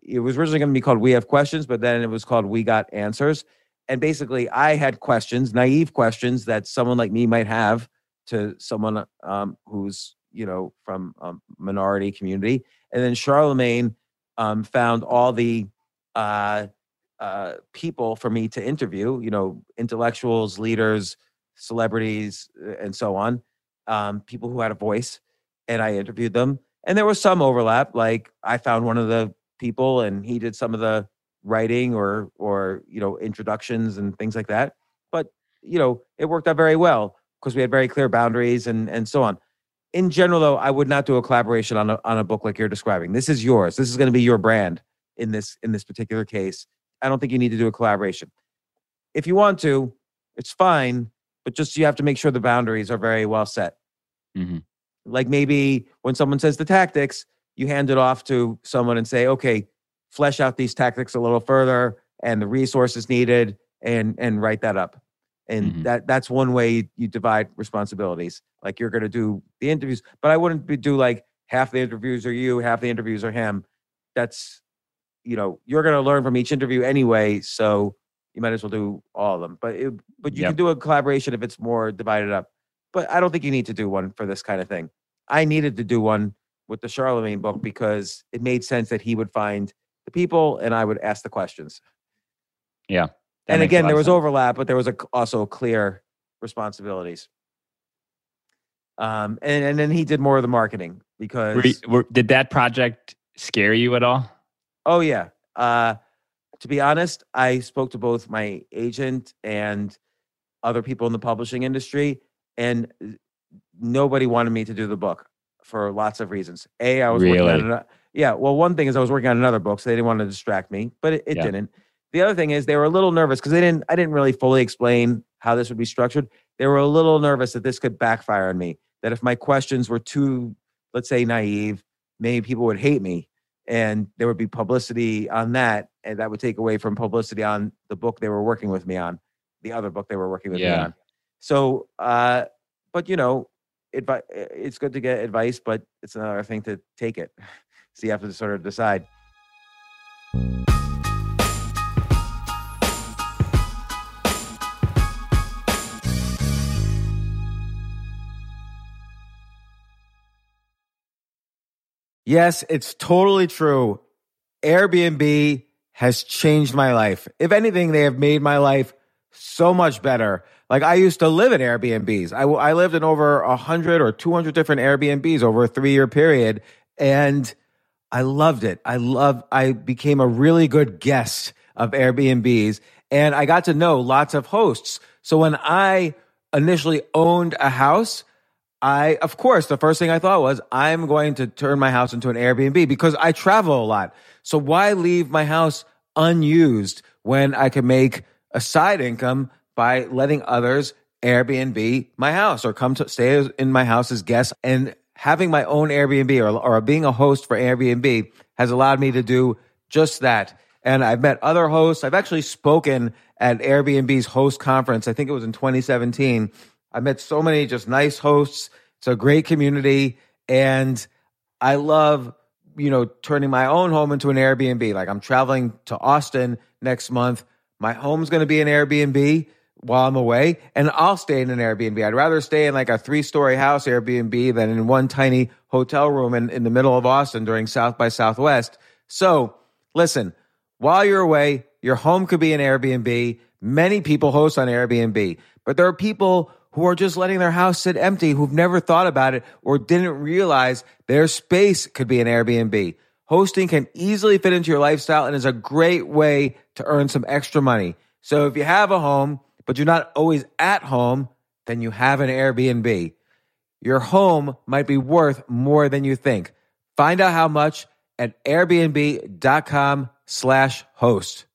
it was originally going to be called We Have Questions, but then it was called We Got Answers. And basically, I had questions, naive questions that someone like me might have to someone um, who's, you know, from a minority community. And then Charlemagne um, found all the uh, uh, people for me to interview, you know, intellectuals, leaders, celebrities, and so on, um, people who had a voice. And I interviewed them. And there was some overlap. Like I found one of the people and he did some of the writing or, or, you know, introductions and things like that. But, you know, it worked out very well because we had very clear boundaries and, and so on. In general, though, I would not do a collaboration on a, on a book like you're describing. This is yours. This is going to be your brand in this, in this particular case. I don't think you need to do a collaboration. If you want to, it's fine, but just you have to make sure the boundaries are very well set. Mm-hmm. Like maybe when someone says the tactics, you hand it off to someone and say, okay, flesh out these tactics a little further and the resources needed and and write that up. And mm-hmm. that that's one way you divide responsibilities. Like you're going to do the interviews, but I wouldn't be, do like half the interviews are you, half the interviews are him. That's, you know, you're going to learn from each interview anyway. So you might as well do all of them. But it, but you yep. can do a collaboration if it's more divided up. But I don't think you need to do one for this kind of thing. I needed to do one with the Charlemagne book because it made sense that he would find the people and I would ask the questions. Yeah. And again, there was overlap, but there was a, also clear responsibilities. Um, and, and then he did more of the marketing because... Were you, were, did that project scare you at all? Oh, yeah. Uh, to be honest, I spoke to both my agent and other people in the publishing industry, and nobody wanted me to do the book for lots of reasons. A, I was really? working on an, yeah. Well, one thing is I was working on another book, so they didn't want to distract me, but it, it yeah. didn't. The other thing is they were a little nervous because they didn't. I didn't really fully explain how this would be structured. They were a little nervous that this could backfire on me. That if my questions were too, let's say, naive, maybe people would hate me, and there would be publicity on that, and that would take away from publicity on the book they were working with me on, the other book they were working with yeah. me on. So, uh, but you know, advi- it's good to get advice, but it's another thing to take it. So you have to sort of decide. Yes, it's totally true. Airbnb has changed my life. If anything, they have made my life so much better. Like I used to live in Airbnbs. I, I lived in over one hundred or two hundred different Airbnbs over a three-year period, and I loved it. I loved, I became a really good guest of Airbnbs, and I got to know lots of hosts. So when I initially owned a house, I, of course, the first thing I thought was, I'm going to turn my house into an Airbnb because I travel a lot. So why leave my house unused when I can make a side income by letting others Airbnb my house or come to stay in my house as guests? And having my own Airbnb or, or being a host for Airbnb has allowed me to do just that. And I've met other hosts. I've actually spoken at Airbnb's host conference. I think it was in twenty seventeen. I met so many just nice hosts. It's a great community. And I love, you know, turning my own home into an Airbnb. Like I'm traveling to Austin next month. My home's going to be an Airbnb while I'm away, and I'll stay in an Airbnb. I'd rather stay in like a three-story house Airbnb than in one tiny hotel room in, in the middle of Austin during South by Southwest. So listen, while you're away, your home could be an Airbnb. Many people host on Airbnb, but there are people who are just letting their house sit empty, who've never thought about it or didn't realize their space could be an Airbnb. Hosting can easily fit into your lifestyle and is a great way to earn some extra money. So if you have a home, but you're not always at home, then you have an Airbnb. Your home might be worth more than you think. Find out how much at airbnb.com slash host.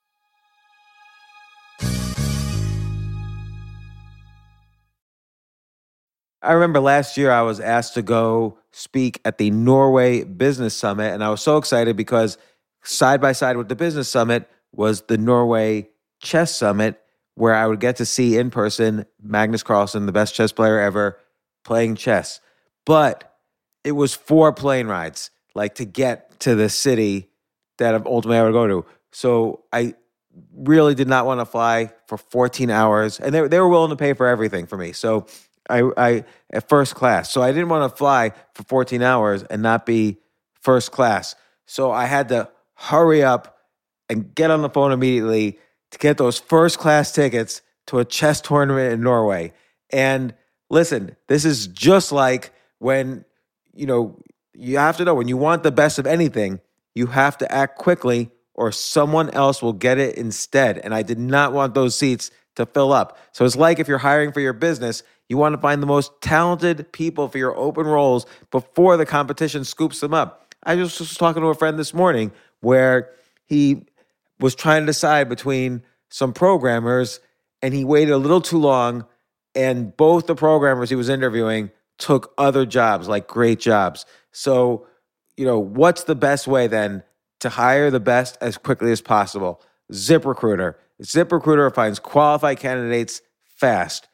I remember last year I was asked to go speak at the Norway Business Summit, and I was so excited because side by side with the Business Summit was the Norway Chess Summit, where I would get to see in person Magnus Carlsen, the best chess player ever, playing chess. But it was four plane rides, like to get to the city that ultimately I would go to. So I really did not want to fly for fourteen hours, and they they were willing to pay for everything for me. So I I at first class. So I didn't want to fly for fourteen hours and not be first class. So I had to hurry up and get on the phone immediately to get those first class tickets to a chess tournament in Norway. And listen, this is just like when, you know, you have to know when you want the best of anything, you have to act quickly or someone else will get it instead. And I did not want those seats to fill up. So it's like if you're hiring for your business, you want to find the most talented people for your open roles before the competition scoops them up. I just was talking to a friend this morning where he was trying to decide between some programmers and he waited a little too long, and both the programmers he was interviewing took other jobs, like great jobs. So, you know, what's the best way then to hire the best as quickly as possible? ZipRecruiter. ZipRecruiter finds qualified candidates fast.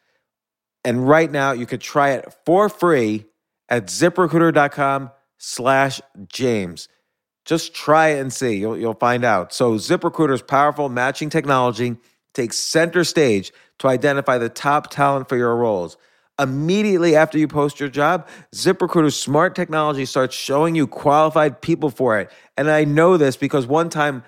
And right now you could try it for free at ZipRecruiter.com slash James. Just try it and see. You'll, you'll find out. So ZipRecruiter's powerful matching technology takes center stage to identify the top talent for your roles. Immediately after you post your job, ZipRecruiter's smart technology starts showing you qualified people for it. And I know this because one time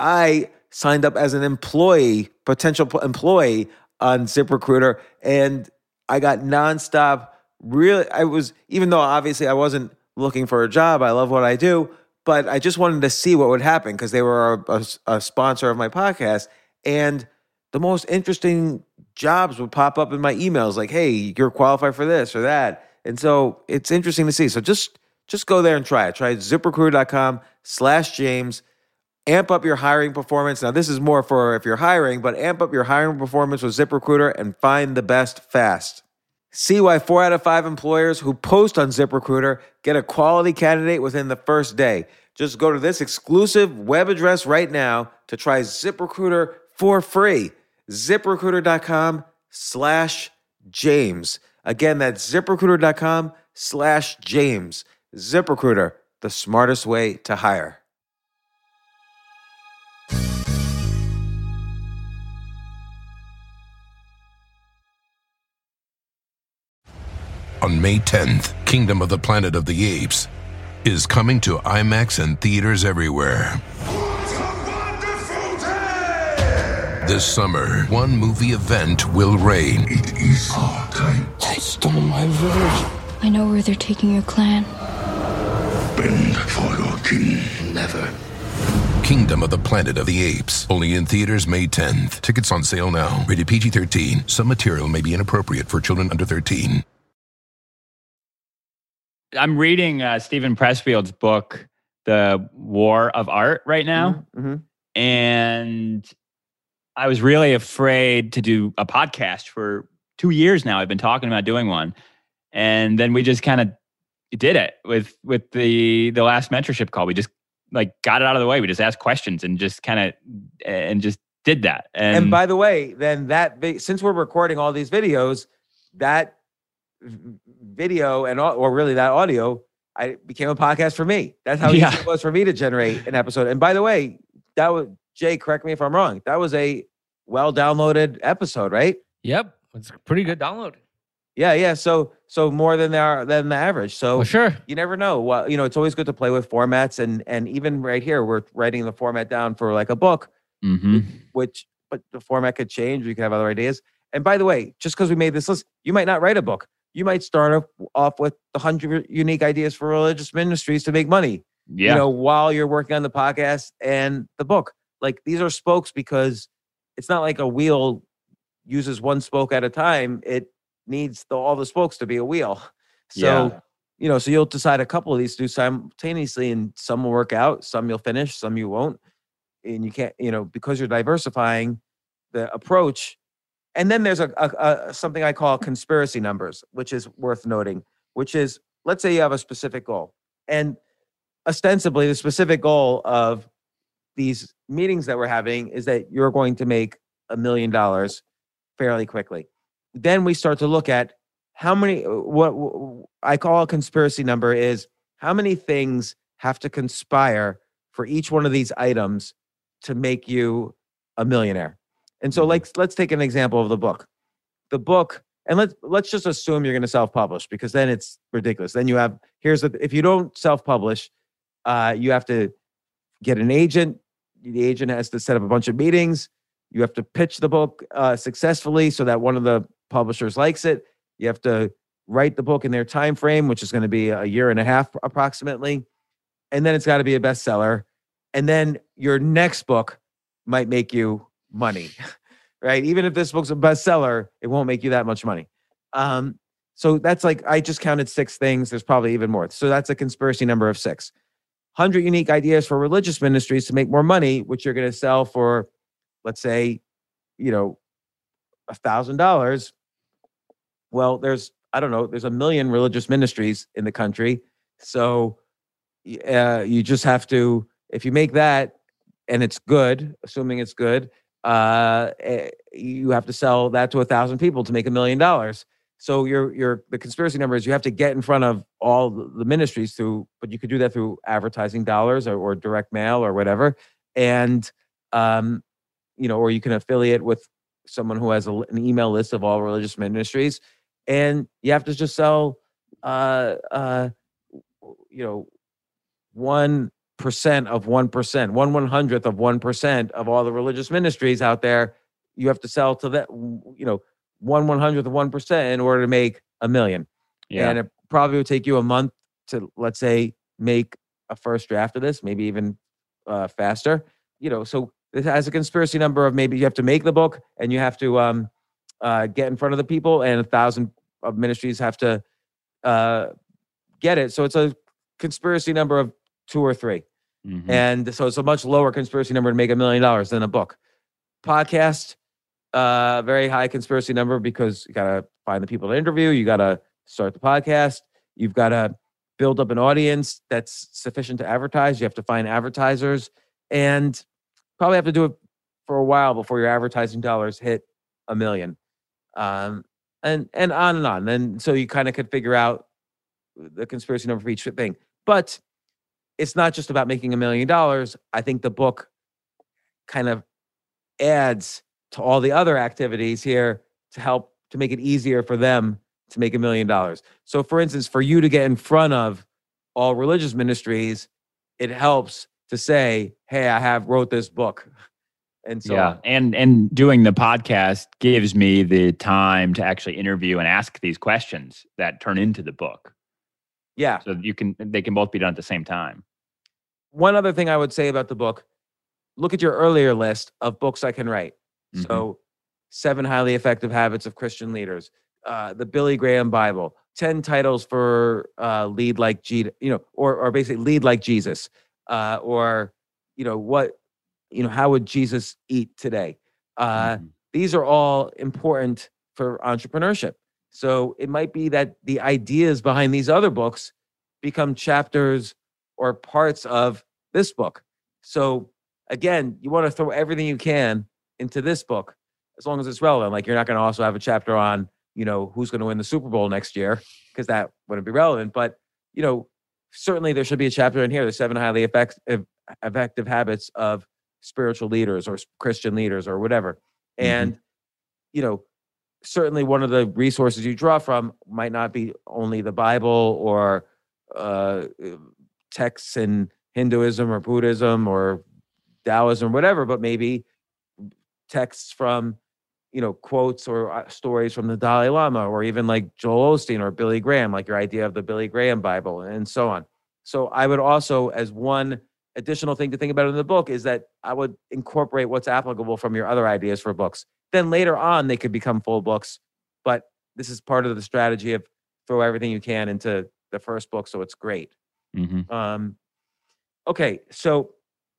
I signed up as an employee, potential employee on ZipRecruiter, and I got nonstop. Really, I was, even though obviously I wasn't looking for a job, I love what I do, but I just wanted to see what would happen because they were a, a, a sponsor of my podcast. And the most interesting jobs would pop up in my emails like, hey, you're qualified for this or that. And so it's interesting to see. So just just go there and try it. Try ZipRecruiter.com slash James. Amp up your hiring performance. Now, this is more for if you're hiring, but amp up your hiring performance with ZipRecruiter and find the best fast. See why four out of five employers who post on ZipRecruiter get a quality candidate within the first day. Just go to this exclusive web address right now to try ZipRecruiter for free. ZipRecruiter.com slash James. Again, that's ZipRecruiter.com slash James. ZipRecruiter, the smartest way to hire. On May tenth, Kingdom of the Planet of the Apes is coming to IMAX and theaters everywhere. This summer, one movie event will reign. It is our time. They stole my village. I know where they're taking your clan. Bend for your king. Never. Kingdom of the Planet of the Apes. Only in theaters May tenth. Tickets on sale now. Rated P G thirteen. Some material may be inappropriate for children under thirteen. I'm reading uh, Stephen Pressfield's book, The War of Art, right now. Mm-hmm. Mm-hmm. And I was really afraid to do a podcast for two years now. I've been talking about doing one. And then we just kind of did it with with the the last mentorship call. We just like got it out of the way. We just asked questions and just kind of and just did that. And, And by the way, then that vi- since we're recording all these videos, that v- video and au- or really that audio, I became a podcast for me. That's how Yeah. easy it was for me to generate an episode. And by the way, that was Jay. Correct me if I'm wrong. That was a well downloaded episode, right? Yep, it's a pretty good download. Yeah, yeah. So so more than there than the average. So For sure. you never know. Well, you know, it's always good to play with formats, and and even right here, we're writing the format down for like a book. Mhm. Which, but the format could change. We could have other ideas. And by the way, just because we made this list, you might not write a book. You might start off, off with the hundred unique ideas for religious ministries to make money. Yeah. You know, while you're working on the podcast and the book. Like these are spokes because it's not like a wheel uses one spoke at a time. It needs the, all the spokes to be a wheel. So, Yeah. you know, so you'll decide a couple of these to do simultaneously, and some will work out, some you'll finish, some you won't. And you can't, you know, because you're diversifying the approach. And then there's a, a, a something I call conspiracy numbers, which is worth noting, which is, let's say you have a specific goal, and ostensibly the specific goal of these meetings that we're having is that you're going to make a million dollars fairly quickly. Then we start to look at how many, what, what I call a conspiracy number is how many things have to conspire for each one of these items to make you a millionaire. And so, Mhm. like, let's take an example of the book. The book, and let's let's just assume you're going to self-publish, because then it's ridiculous. Then you have here's the if you don't self-publish, uh, you have to get an agent. The agent has to set up a bunch of meetings. You have to pitch the book uh, successfully so that one of the publishers likes it. You have to write the book in their time frame, which is going to be a year and a half approximately, and then it's got to be a bestseller. And then your next book might make you money, right? Even if this book's a bestseller, it won't make you that much money. Um, so that's like, I just counted six things. There's probably even more. So that's a conspiracy number of six. one hundred unique ideas for religious ministries to make more money, which you're going to sell for, let's say, you know, a thousand dollars. Well, there's, I don't know, there's a million religious ministries in the country. So uh, you just have to, if you make that and it's good, assuming it's good, uh, eh, you have to sell that to a thousand people to make a million dollars. So your your the conspiracy number is you have to get in front of all the ministries through, but you could do that through advertising dollars or, or direct mail or whatever, and um, you know, or you can affiliate with someone who has a, an email list of all religious ministries, and you have to just sell, uh, uh, you know, one percent of one percent, one one hundredth of one percent of all the religious ministries out there. You have to sell to that, you know, one one hundredth of one percent in order to make a million. Yeah. And it probably would take you a month to, let's say, make a first draft of this, maybe even uh, faster. You know, so it has a conspiracy number of maybe you have to make the book and you have to um, uh, get in front of the people, and a thousand of ministries have to uh, get it. So it's a conspiracy number of two or three. Mhm. And so it's a much lower conspiracy number to make a million dollars than a book. Podcast, uh, very high conspiracy number, because you got to find the people to interview. You got to start the podcast. You've got to build up an audience that's sufficient to advertise. You have to find advertisers, and probably have to do it for a while before your advertising dollars hit a million. Um, and, and on and on. And so you kind of could figure out the conspiracy number for each thing. But it's not just about making a million dollars. I think the book kind of adds to all the other activities here to help to make it easier for them to make a million dollars. So for instance, for you to get in front of all religious ministries, it helps to say, hey, I have wrote this book. And so yeah, on. and and doing the podcast gives me the time to actually interview and ask these questions that turn into the book. Yeah. So you can they can both be done at the same time. One other thing I would say about the book, look at your earlier list of books I can write. Mhm. So Seven Highly Effective Habits of Christian Leaders, uh, the Billy Graham Bible, ten titles for uh, lead like G, you know, or or basically lead like Jesus, uh, or you know what, you know, how would Jesus eat today? Uh, Mhm. These are all important for entrepreneurship. So it might be that the ideas behind these other books become chapters or parts of this book. So again, you want to throw everything you can into this book, as long as it's relevant. Like, you're not going to also have a chapter on, you know, who's going to win the Super Bowl next year, because that wouldn't be relevant. But, you know, certainly there should be a chapter in here, the seven highly effective, effective habits of spiritual leaders or Christian leaders or whatever. Mhm. And, you know, certainly one of the resources you draw from might not be only the Bible or uh, texts in Hinduism or Buddhism or Taoism or whatever, but maybe texts from, you know, quotes or uh, stories from the Dalai Lama, or even like Joel Osteen or Billy Graham, like your idea of the Billy Graham Bible, and so on. So I would also, as one additional thing to think about in the book, is that I would incorporate what's applicable from your other ideas for books. Then later on, they could become full books, but this is part of the strategy of throw everything you can into the first book, so it's great. Mhm. Um, okay, so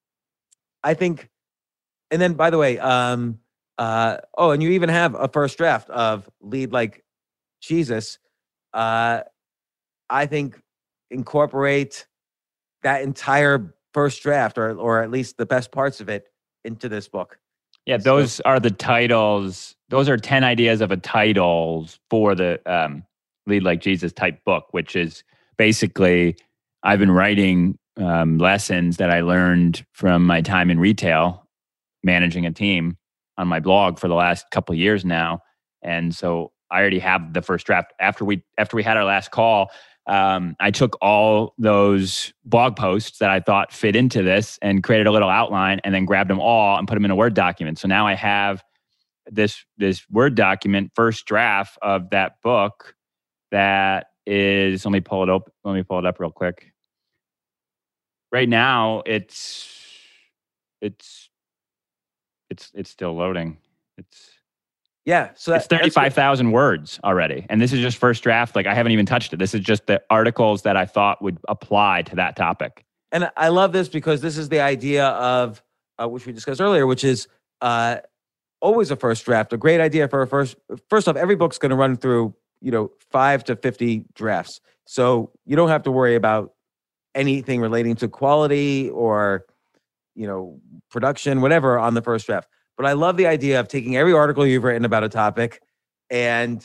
I think, and then by the way, um, uh, oh, and you even have a first draft of Lead Like Jesus. Uh, I think incorporate that entire first draft, or or at least the best parts of it, into this book. Yeah, So- those are the titles. Those are ten ideas of a titles for the um, Lead Like Jesus type book, which is basically, I've been writing um, lessons that I learned from my time in retail, managing a team on my blog for the last couple of years now. And so I already have the first draft. After we after we had our last call, um, I took all those blog posts that I thought fit into this and created a little outline, and then grabbed them all and put them in a Word document. So now I have this this Word document, first draft of that book. That is, let me pull it up. Let me pull it up real quick. Right now, it's it's it's it's still loading. It's Yeah, so that, it's thirty-five thousand words already, and this is just first draft. Like I haven't even touched it. This is just the articles that I thought would apply to that topic. And I love this because this is the idea of uh, which we discussed earlier, which is uh, always a first draft. A great idea for a first. First off, every book's going to run through you know five to fifty drafts, so you don't have to worry about anything relating to quality or you know production, whatever, on the first draft. But I love the idea of taking every article you've written about a topic and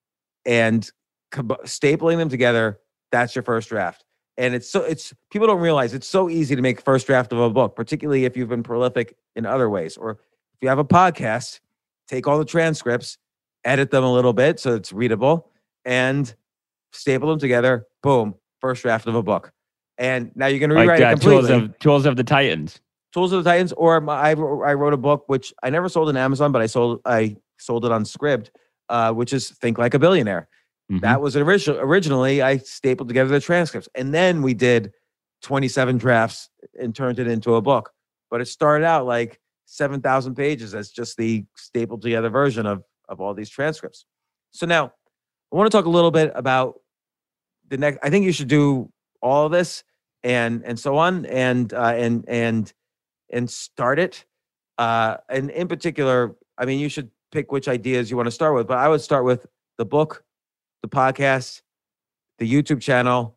and stapling them together. That's your first draft. And it's so it's people don't realize it's so easy to make first draft of a book, particularly if you've been prolific in other ways. Or if you have a podcast, take all the transcripts, edit them a little bit so it's readable, and staple them together. Boom, first draft of a book. And now you're going to rewrite like, uh, it completely. Tools of, Tools of the Titans. Tools of the Titans, or my, I, I wrote a book which I never sold on Amazon, but I sold I sold it on Scribd, uh, which is Think Like a Billionaire. Mm-hmm. That was an original. Originally, I stapled together the transcripts, and then we did twenty-seven drafts and turned it into a book. But it started out like seven thousand pages as just the stapled together version of of all these transcripts. So now I want to talk a little bit about the next. I think you should do all of this and and so on, and uh, and and. and start it. Uh, and in particular, I mean, you should pick which ideas you want to start with, but I would start with the book, the podcast, the YouTube channel,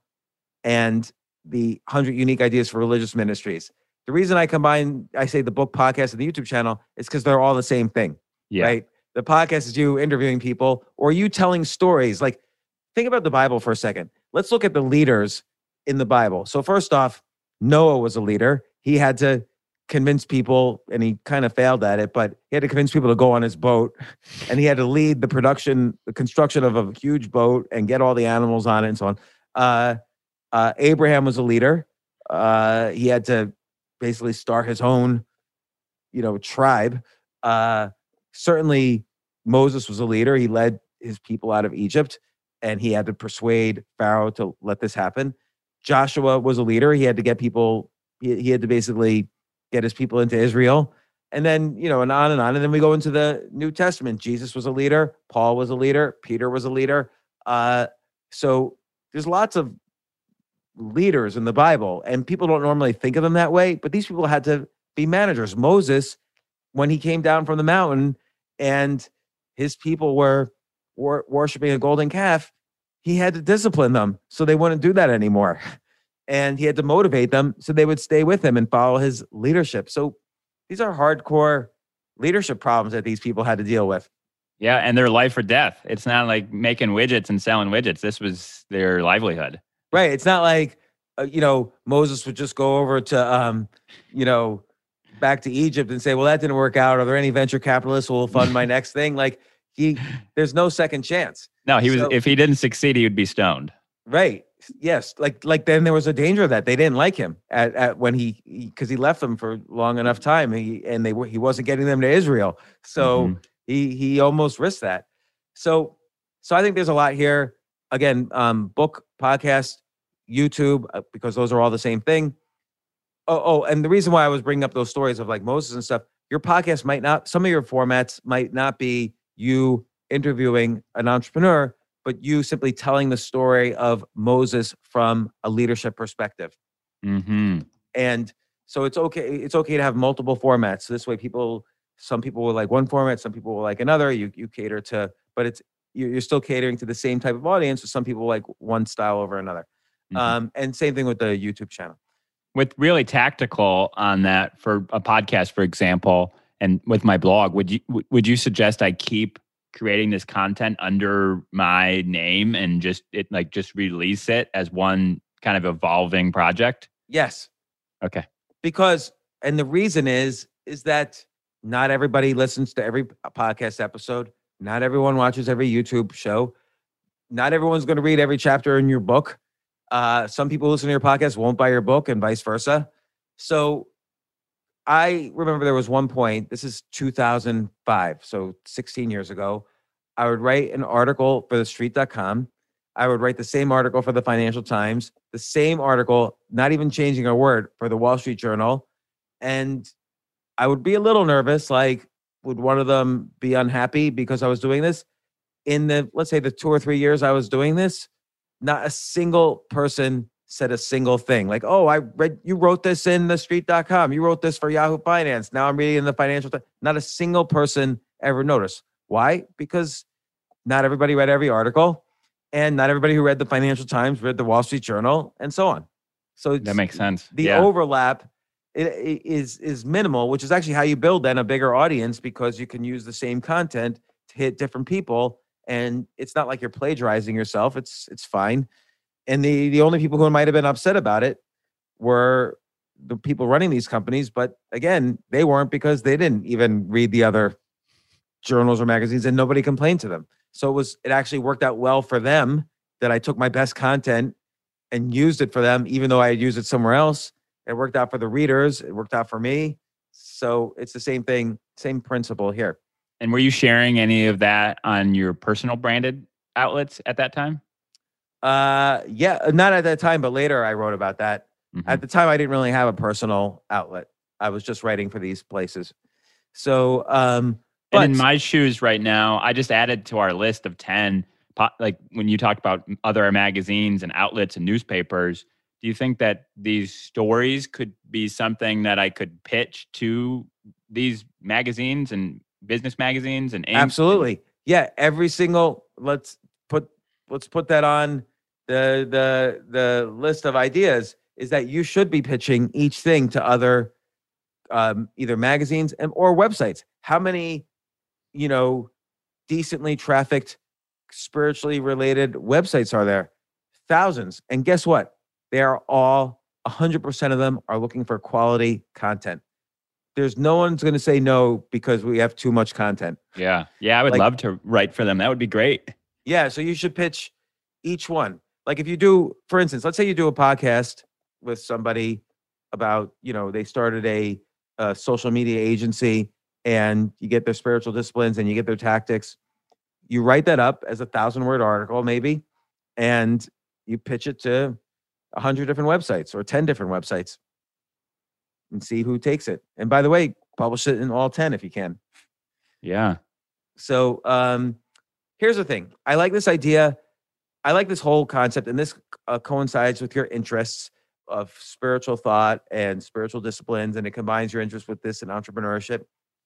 and the one hundred Unique Ideas for Religious Ministries. The reason I combine, I say the book, podcast, and the YouTube channel is because they're all the same thing, yeah. right? The podcast is you interviewing people or you telling stories. Like, think about the Bible for a second. Let's look at the leaders in the Bible. So first off, Noah was a leader. He had to convince people, and he kind of failed at it, but he had to convince people to go on his boat, and he had to lead the production, the construction of a huge boat and get all the animals on it and so on. Uh, uh, Abraham was a leader. Uh, he had to basically start his own, you know, tribe. Uh, certainly Moses was a leader. He led his people out of Egypt, and he had to persuade Pharaoh to let this happen. Joshua was a leader. He had to get people, he, he had to basically get his people into Israel, and then, you know, and on and on. And then we go into the New Testament. Jesus was a leader. Paul was a leader. Peter was a leader. Uh, so there's lots of leaders in the Bible, and people don't normally think of them that way, but these people had to be managers. Moses, when he came down from the mountain and his people were, were worshiping a golden calf, he had to discipline them so they wouldn't do that anymore. And he had to motivate them so they would stay with him and follow his leadership. So these are hardcore leadership problems that these people had to deal with. Yeah, and they're life or death. It's not like making widgets and selling widgets. This was their livelihood. Right. It's not like, uh, you know, Moses would just go over to, um, you know, back to Egypt and say, well, that didn't work out. Are there any venture capitalists who will fund my next thing? Like, he, there's no second chance. No, he was. So, if he didn't succeed, he would be stoned. Right. Yes. Like, like then there was a danger of that. They didn't like him at, at when he, because he, he left them for long enough time. He, and they were, he wasn't getting them to Israel. So mm-hmm. he, he almost risked that. So, so I think there's a lot here. Again, um, book, podcast, YouTube, uh, because those are all the same thing. Oh, oh, and the reason why I was bringing up those stories of like Moses and stuff, your podcast might not, some of your formats might not be you interviewing an entrepreneur, but you simply telling the story of Moses from a leadership perspective. Mm-hmm. And so it's okay. It's okay to have multiple formats. So this way people, some people will like one format, some people will like another. You you cater to, but it's, you're still catering to the same type of audience. So some people like one style over another. Mm-hmm. Um, and same thing with the YouTube channel. With really tactical on that for a podcast, for example, and with my blog, would you would you suggest I keep creating this content under my name and just it like just release it as one kind of evolving project? Yes. Okay. Because, and the reason is, is that not everybody listens to every podcast episode. Not everyone watches every YouTube show. Not everyone's going to read every chapter in your book. Uh, some people listen to your podcast won't buy your book and vice versa. So I remember there was one point, this is two thousand five, so sixteen years ago, I would write an article for the street dot com. I would write the same article for the Financial Times, the same article, not even changing a word, for the Wall Street Journal. And I would be a little nervous, like, would one of them be unhappy because I was doing this? In the, let's say the two or three years I was doing this, not a single person said a single thing. Like, oh, I read, you wrote this in the street dot com. You wrote this for Yahoo Finance. Now I'm reading in the Financial Times. Not a single person ever noticed. Why? Because not everybody read every article, and not everybody who read the Financial Times read the Wall Street Journal, and so on. So That makes sense. The Yeah. overlap it, it is is minimal, which is actually how you build then a bigger audience, because you can use the same content to hit different people, and it's not like you're plagiarizing yourself. It's it's fine. And the the only people who might have been upset about it were the people running these companies. But again, they weren't, because they didn't even read the other journals or magazines, and nobody complained to them. So it was it actually worked out well for them that I took my best content and used it for them, even though I had used it somewhere else. It worked out for the readers. It worked out for me. So it's the same thing, same principle here. And were you sharing any of that on your personal branded outlets at that time? Uh, yeah, not at that time, but later I wrote about that. Mhm. At the time, I didn't really have a personal outlet. I was just writing for these places. So, um, but And in my shoes right now, I just added to our list of ten, po- like when you talked about other magazines and outlets and newspapers, do you think that these stories could be something that I could pitch to these magazines and business magazines and Inc? absolutely, yeah. Every single let's put let's put that on the the the list of ideas, is that you should be pitching each thing to other um, either magazines and or websites. How many, you know, decently trafficked, spiritually related websites are there? Thousands. And guess what? They are all, one hundred percent of them are looking for quality content. There's no one's going to say no because we have too much content. Yeah. Yeah. I would Like- love to write for them. That would be great. Yeah. So you should pitch each one. Like if you do, for instance, let's say you do a podcast with somebody about, you know, they started a, a social media agency, and you get their spiritual disciplines and you get their tactics. You write that up as a thousand word article, maybe, and you pitch it to a hundred different websites or ten different websites and see who takes it. And by the way, publish it in all ten if you can. Yeah. So um, here's the thing. I like this idea. I like this whole concept, and this uh, coincides with your interests of spiritual thought and spiritual disciplines, and it combines your interest with this and entrepreneurship.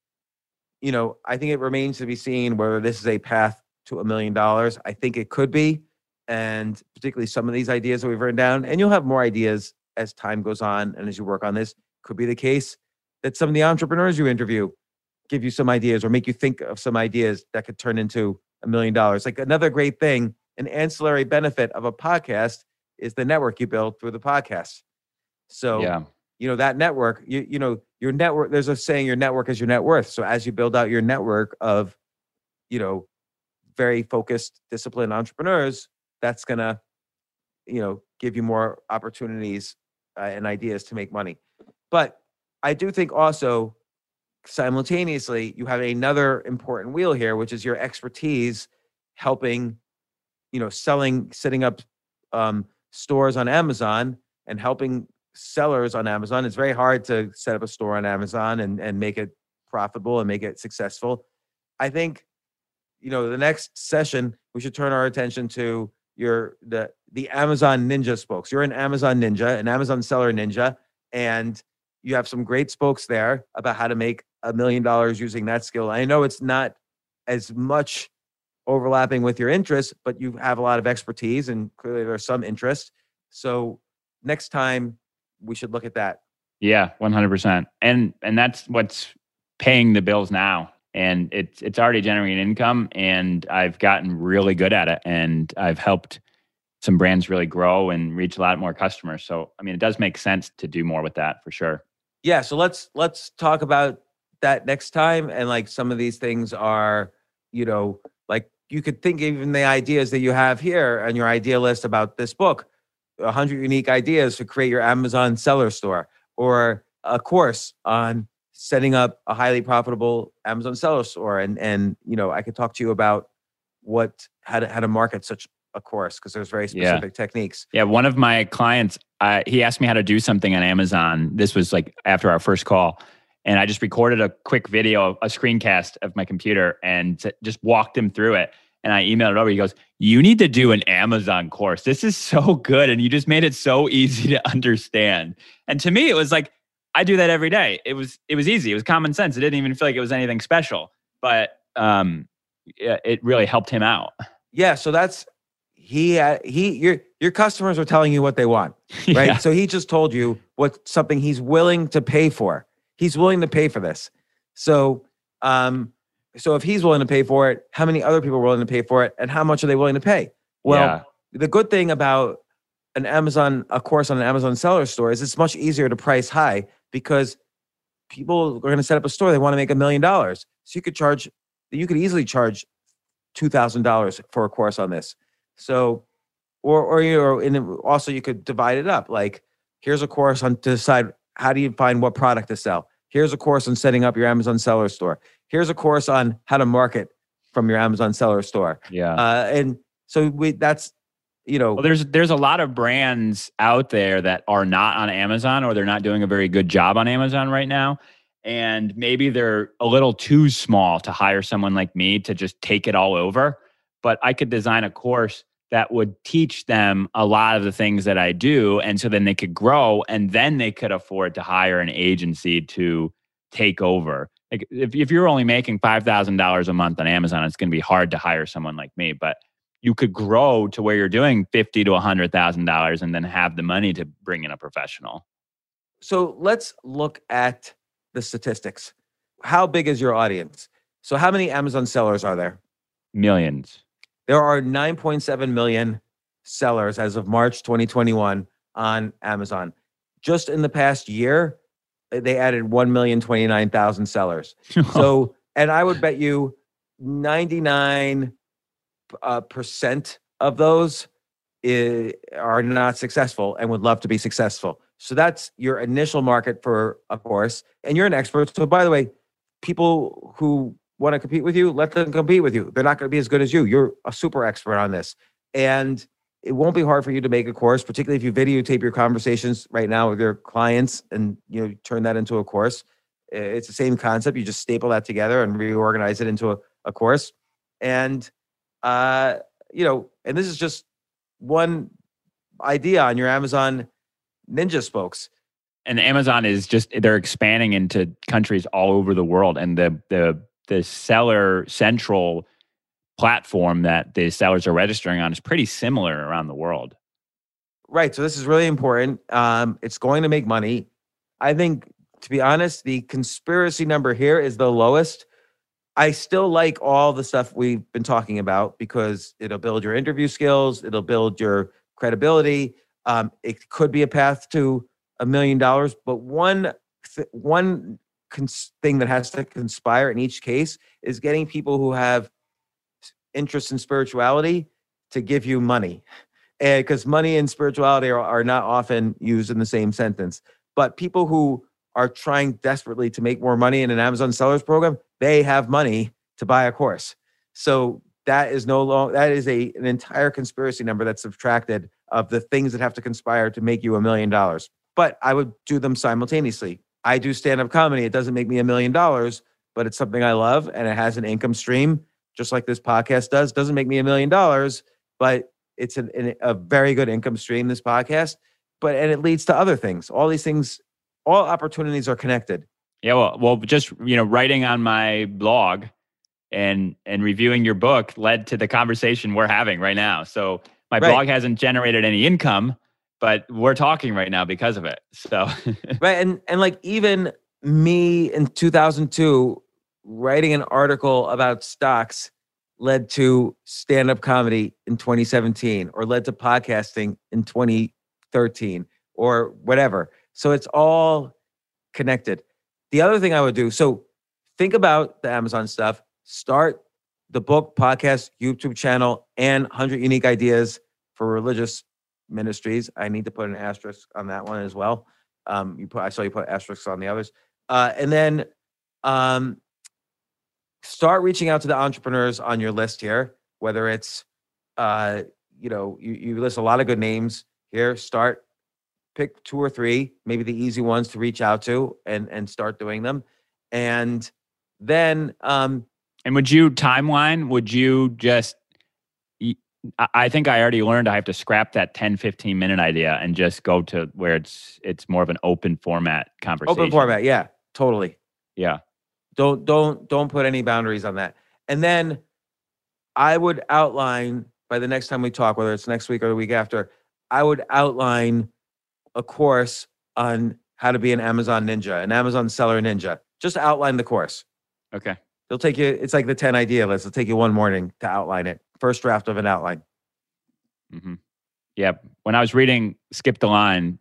You know, I think it remains to be seen whether this is a path to a million dollars. I think it could be, and particularly some of these ideas that we've written down, and you'll have more ideas as time goes on and as you work on this. Could be the case that some of the entrepreneurs you interview give you some ideas or make you think of some ideas that could turn into a million dollars. Like another great thing, an ancillary benefit of a podcast is the network you build through the podcast. So, Yeah. you know, that network, you, you know, your network, there's a saying, your network is your net worth. So as you build out your network of, you know, very focused, disciplined entrepreneurs, that's going to, you know, give you more opportunities uh, and ideas to make money. But I do think also simultaneously, you have another important wheel here, which is your expertise helping, you know, selling, setting up um, stores on Amazon and helping sellers on Amazon. It's very hard to set up a store on Amazon and, and make it profitable and make it successful. I think, you know, the next session, we should turn our attention to your, the, the Amazon Ninja spokes. You're an Amazon Ninja, an Amazon seller ninja, and you have some great spokes there about how to make a million dollars using that skill. I know it's not as much overlapping with your interests, but you have a lot of expertise and clearly there's some interest. So next time we should look at that. Yeah, one hundred percent. And and that's what's paying the bills now. And it's it's already generating income, and I've gotten really good at it. And I've helped some brands really grow and reach a lot more customers. So, I mean, it does make sense to do more with that for sure. Yeah. So let's let's talk about that next time. And like some of these things are, you know, like you could think even the ideas that you have here on your idea list about this book, one hundred unique ideas to create your Amazon seller store, or a course on setting up a highly profitable Amazon seller store. And, and, you know, I could talk to you about what, how to, how to market such a course, because there's very specific yeah. techniques. Yeah. One of my clients, uh, he asked me how to do something on Amazon. This was like after our first call. And I just recorded a quick video, a screencast of my computer, and t- just walked him through it. And I emailed it over. He goes, "You need to do an Amazon course. This is so good. And you just made it so easy to understand." And to me, it was like, I do that every day. It was, it was easy. It was common sense. It didn't even feel like it was anything special, but um, it really helped him out. Yeah. So that's, he, uh, he, your, your customers are telling you what they want, right? Yeah. So he just told you what something he's willing to pay for. He's willing to pay for this. So, um, so if he's willing to pay for it, how many other people are willing to pay for it, and how much are they willing to pay? Well, Yeah. the good thing about an Amazon, a course on an Amazon seller store is it's much easier to price high, because people are going to set up a store. They want to make a million dollars. So you could charge, you could easily charge two thousand dollars for a course on this. So, or, or, you know, and also you could divide it up. Like, here's a course on to decide how do you find what product to sell. Here's a course on setting up your Amazon seller store. Here's a course on how to market from your Amazon seller store. Yeah. Uh, and so we, that's, you know, well, there's, there's a lot of brands out there that are not on Amazon, or they're not doing a very good job on Amazon right now. And maybe they're a little too small to hire someone like me to just take it all over. But I could design a course that would teach them a lot of the things that I do. And so then they could grow, and then they could afford to hire an agency to take over. Like if, if you're only making five thousand dollars a month on Amazon, it's going to be hard to hire someone like me, but you could grow to where you're doing fifty to one hundred thousand dollars and then have the money to bring in a professional. So let's look at the statistics. How big is your audience? So how many Amazon sellers are there? Millions. There are nine point seven million sellers as of March twenty twenty-one on Amazon. Just in the past year, they added one million twenty-nine thousand sellers. So, and I would bet you ninety-nine uh, percent of those is, are not successful and would love to be successful. So that's your initial market for a course. And you're an expert. So by the way, people who want to compete with you, let them compete with you. They're not going to be as good as you. You're a super expert on this. And it won't be hard for you to make a course, particularly if you videotape your conversations right now with your clients and, you know, turn that into a course. It's the same concept. You just staple that together and reorganize it into a, a course. And, uh, you know, and this is just one idea on your Amazon Ninja spokes. And Amazon is just, they're expanding into countries all over the world. And the, the, the Seller Central platform that the sellers are registering on is pretty similar around the world. Right. So this is really important. Um, it's going to make money. I think, to be honest, the conspiracy number here is the lowest. I still like all the stuff we've been talking about because it'll build your interview skills. It'll build your credibility. Um, it could be a path to a million dollars. But one, th- one cons- thing that has to conspire in each case is getting people who have interest in spirituality to give you money. And because money and spirituality are, are not often used in the same sentence. But people who are trying desperately to make more money in an Amazon sellers program, they have money to buy a course. So that is no long, that is a an entire conspiracy number that's subtracted of the things that have to conspire to make you a million dollars. But I would do them simultaneously. I do stand-up comedy. It doesn't make me a million dollars, but it's something I love and it has an income stream, just like this podcast does. Doesn't make me a million dollars, but it's an, an, a very good income stream, this podcast. But and it leads to other things. All these things, all opportunities are connected. Yeah, well, well, just you know, writing on my blog and and reviewing your book led to the conversation we're having right now. So my Right. blog hasn't generated any income, but we're talking right now because of it. So Right. And and like even me in two thousand two writing an article about stocks led to stand-up comedy in twenty seventeen or led to podcasting in twenty thirteen or whatever. So it's all connected. The other thing I would do, so think about the Amazon stuff, start the book, podcast, YouTube channel, and one hundred Unique Ideas for Religious Ministries. I need to put an asterisk on that one as well. Um, you put, I saw you put asterisks on the others. Uh, and then um, start reaching out to the entrepreneurs on your list here, whether it's, uh, you know, you, you list a lot of good names here. Start, pick two or three, maybe the easy ones to reach out to and, and start doing them. And then... Um, and would you timeline, would you just... I think I already learned I have to scrap that ten, fifteen minute idea and just go to where it's it's more of an open format conversation. Open format, yeah, totally. Yeah. Don't don't don't put any boundaries on that. And then I would outline by the next time we talk, whether it's next week or the week after, I would outline a course on how to be an Amazon ninja, an Amazon seller ninja. Just outline the course. Okay. It'll take you, it's like the ten idea list. It'll take you one morning to outline it. First draft of an outline. Mm-hmm. Yeah. When I was reading Skip the Line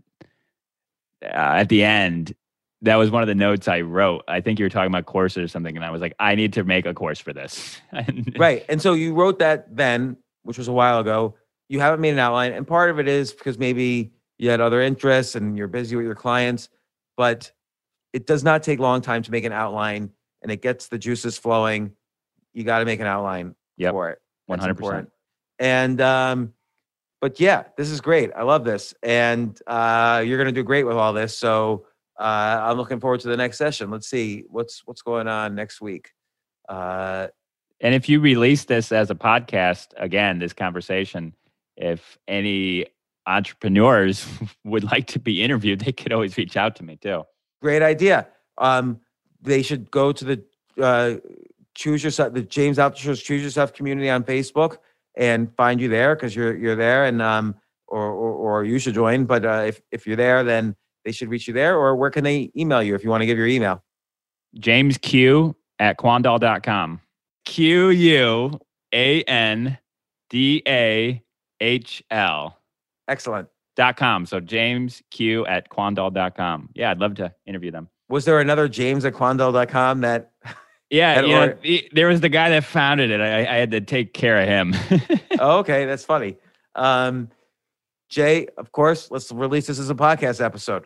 uh, at the end, that was one of the notes I wrote. I think you were talking about courses or something. And I was like, I need to make a course for this. Right. And so you wrote that then, which was a while ago. You haven't made an outline. And part of it is because maybe you had other interests and you're busy with your clients. But it does not take a long time to make an outline, and it gets the juices flowing. You got to make an outline yep. for it. one hundred percent. And, um, but yeah, this is great. I love this. And uh, you're going to do great with all this. So uh, I'm looking forward to the next session. Let's see what's, what's going on next week. Uh, and if you release this as a podcast, again, this conversation, if any entrepreneurs would like to be interviewed, they could always reach out to me too. Great idea. Um, they should go to the, uh, Choose Yourself, the James Altucher's Choose Yourself community on Facebook, and find you there because you're you're there, and um or or, or you should join. But uh, if if you're there, then they should reach you there. Or where can they email you if you want to give your email? James Q at Quandal dot com. Q U A N D A H L. Excellent. Dot com. So James Q at Quandal dot com. Yeah, I'd love to interview them. Was there another James at Quandal dot com that? Yeah, you know, he, there was the guy that founded it. I, I had to take care of him. Oh, okay, that's funny. Um, Jay, of course, let's release this as a podcast episode.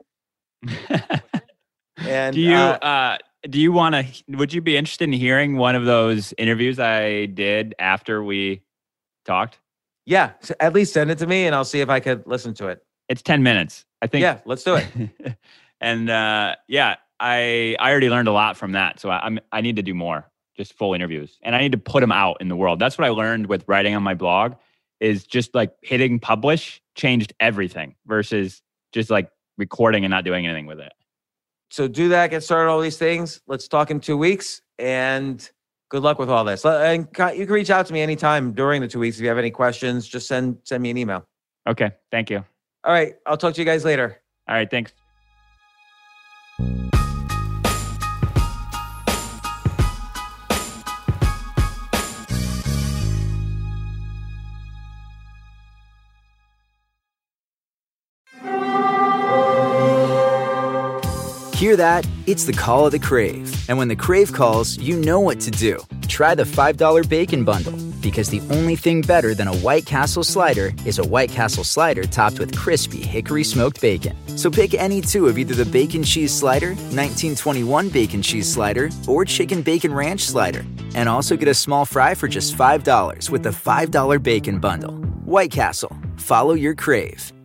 And do you uh, uh, do you want to? Would you be interested in hearing one of those interviews I did after we talked? Yeah, so at least send it to me, and I'll see if I could listen to it. It's ten minutes, I think. Yeah, let's do it. And uh, yeah. I, I already learned a lot from that. So I, I'm, I need to do more, just full interviews. And I need to put them out in the world. That's what I learned with writing on my blog, is just like hitting publish changed everything versus just like recording and not doing anything with it. So do that, get started on all these things. Let's talk in two weeks and good luck with all this. And you can reach out to me anytime during the two weeks. If you have any questions, just send, send me an email. Okay. Thank you. All right. I'll talk to you guys later. All right. Thanks. Hear that? It's the call of the Crave. And when the Crave calls, you know what to do. Try the five dollar Bacon Bundle, because the only thing better than a White Castle slider is a White Castle slider topped with crispy hickory smoked bacon. So pick any two of either the Bacon Cheese Slider, nineteen twenty-one Bacon Cheese Slider, or Chicken Bacon Ranch Slider. And also get a small fry for just five dollars with the five dollar Bacon Bundle. White Castle. Follow your Crave.